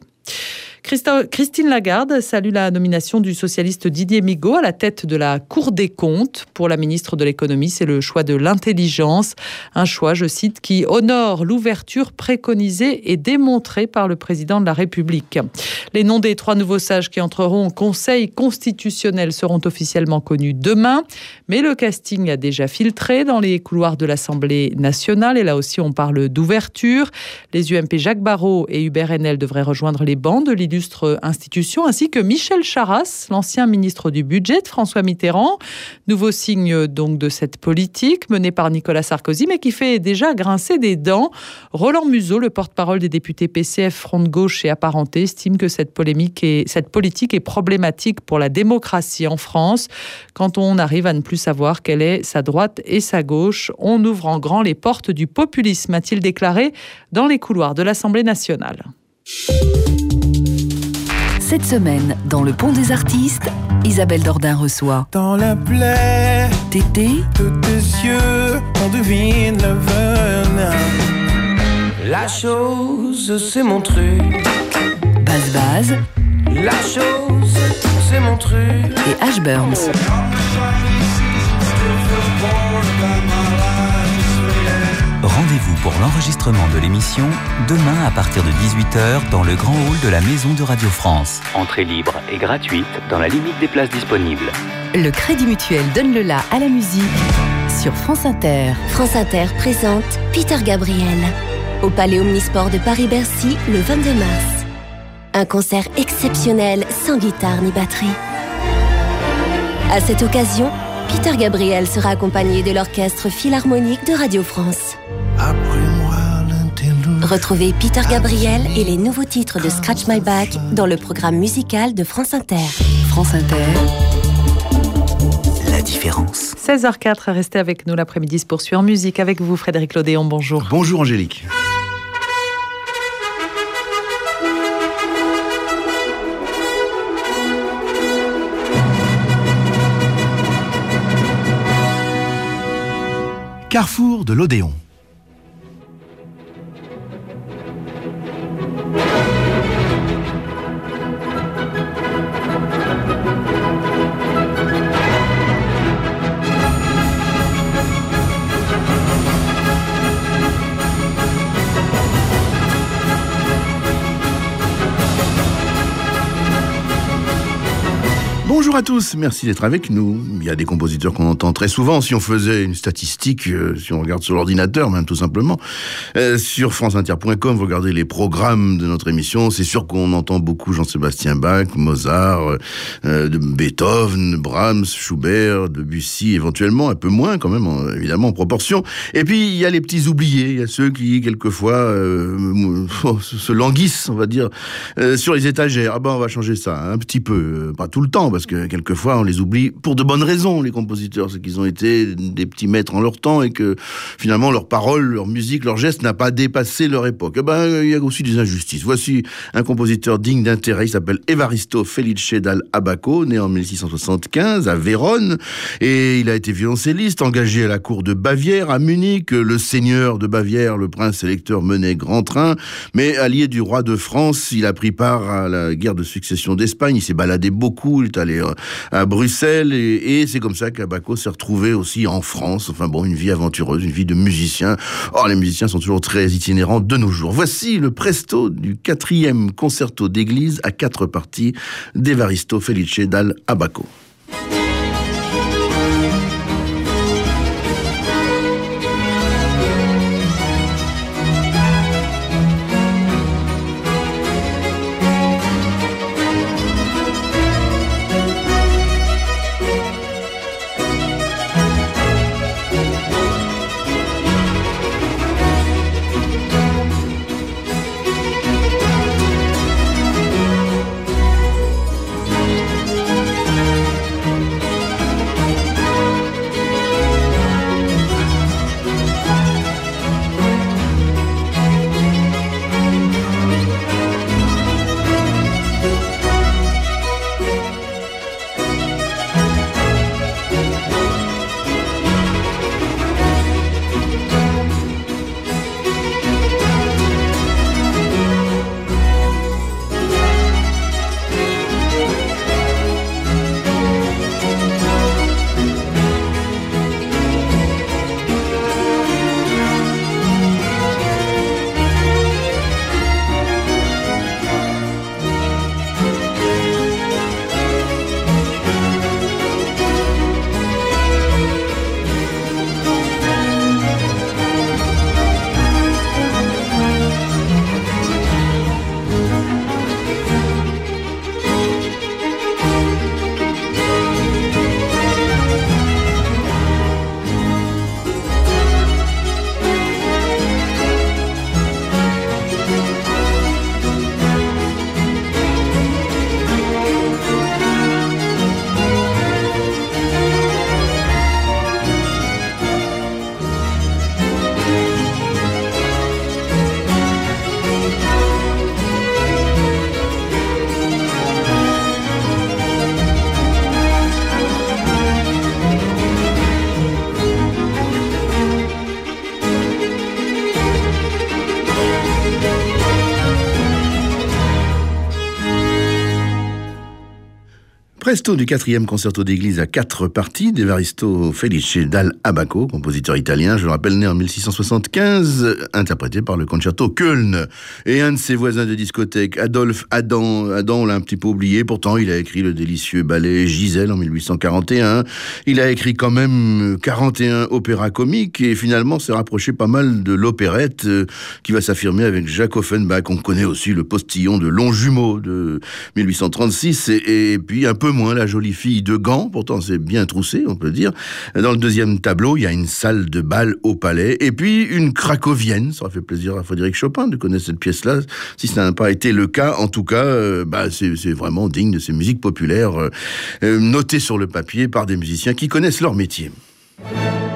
Christine Lagarde salue la nomination du socialiste Didier Migaud à la tête de la Cour des comptes. Pour la ministre de l'économie, c'est le choix de l'intelligence. Un choix, je cite, qui honore l'ouverture préconisée et démontrée par le président de la République. Les noms des trois nouveaux sages qui entreront au Conseil constitutionnel seront officiellement connus demain. Mais le casting a déjà filtré dans les couloirs de l'Assemblée nationale. Et là aussi, on parle d'ouverture. Les U M P Jacques Barrot et Hubert Haenel devraient rejoindre les bancs de l'I L illustre institution, ainsi que Michel Charasse, l'ancien ministre du Budget de François Mitterrand. Nouveau signe donc de cette politique menée par Nicolas Sarkozy, mais qui fait déjà grincer des dents. Roland Museau, le porte-parole des députés P C F, Front de Gauche et Apparentés, estime que cette, polémique est, cette politique est problématique pour la démocratie en France. Quand on arrive à ne plus savoir quelle est sa droite et sa gauche, on ouvre en grand les portes du populisme, a-t-il déclaré dans les couloirs de l'Assemblée nationale. Cette semaine, dans le Pont des Artistes, Isabelle Dordain reçoit dans la plaie, Tété, de tes yeux, on devine le venin. La chose, c'est mon truc. Baz Baz, la chose, c'est mon truc. Et Ash Burns. Rendez-vous pour l'enregistrement de l'émission demain à partir de dix-huit heures dans le grand hall de la Maison de Radio France. Entrée libre et gratuite dans la limite des places disponibles. Le Crédit Mutuel donne le la à la musique sur France Inter. France Inter présente Peter Gabriel au Palais Omnisport de Paris-Bercy le vingt-deux mars. Un concert exceptionnel sans guitare ni batterie. À cette occasion, Peter Gabriel sera accompagné de l'Orchestre Philharmonique de Radio France. Retrouvez Peter Gabriel et les nouveaux titres de Scratch My Back dans le programme musical de France Inter. France Inter, la différence. seize heures quatre, restez avec nous, l'après-midi se poursuit en musique avec vous, Frédéric Lodéon, bonjour. Bonjour Angélique. Carrefour de l'Odéon. Bonjour à tous, merci d'être avec nous. Il y a des compositeurs qu'on entend très souvent. Si on faisait une statistique, euh, si on regarde sur l'ordinateur, même tout simplement, euh, sur france inter point com, vous regardez les programmes de notre émission, c'est sûr qu'on entend beaucoup Jean-Sébastien Bach, Mozart, euh, de Beethoven, Brahms, Schubert, Debussy, éventuellement, un peu moins quand même, en, évidemment, en proportion. Et puis, il y a les petits oubliés, il y a ceux qui, quelquefois, euh, se languissent, on va dire, euh, sur les étagères. Ah ben, on va changer ça un petit peu, euh, pas tout le temps, parce que quelquefois on les oublie pour de bonnes raisons, les compositeurs, c'est qu'ils ont été des petits maîtres en leur temps et que finalement leur parole, leur musique, leur geste n'a pas dépassé leur époque. Eh ben, il y a aussi des injustices. Voici un compositeur digne d'intérêt, il s'appelle Evaristo Felice dal Abaco, né en mille six cent soixante-quinze à Vérone, et il a été violoncelliste, engagé à la cour de Bavière, à Munich. Le seigneur de Bavière, le prince électeur, menait grand train, mais allié du roi de France, il a pris part à la guerre de succession d'Espagne, il s'est baladé beaucoup, il est allé à Bruxelles, et, et c'est comme ça qu'Abaco s'est retrouvé aussi en France. Enfin bon, une vie aventureuse, une vie de musicien. Or, les musiciens sont toujours très itinérants de nos jours. Voici le presto du quatrième concerto d'église à quatre parties d'Evaristo Felice dal Abaco. Presto du quatrième concerto d'église à quatre parties d'Evaristo Felice dal Abaco, compositeur italien, je le rappelle, né en mille six cent soixante-quinze, interprété par le Concerto Köln. Et un de ses voisins de discothèque, Adolphe Adam, Adam, on l'a un petit peu oublié, pourtant il a écrit le délicieux ballet Gisèle en mille huit cent quarante et un, il a écrit quand même quarante et un opéras comiques, et finalement s'est rapproché pas mal de l'opérette, euh, qui va s'affirmer avec Jacques Offenbach. On connaît aussi le postillon de Longjumeau de mille huit cent trente-six, et, et puis un peu moins La jolie fille de Gand, pourtant c'est bien troussé, on peut dire. Dans le deuxième tableau, il y a une salle de bal au Palais, et puis une cracovienne. Ça aurait fait plaisir à Frédéric Chopin de connaître cette pièce-là, si ça n'a pas été le cas. En tout cas, euh, bah, c'est, c'est vraiment digne de ces musiques populaires, euh, euh, notées sur le papier par des musiciens qui connaissent leur métier.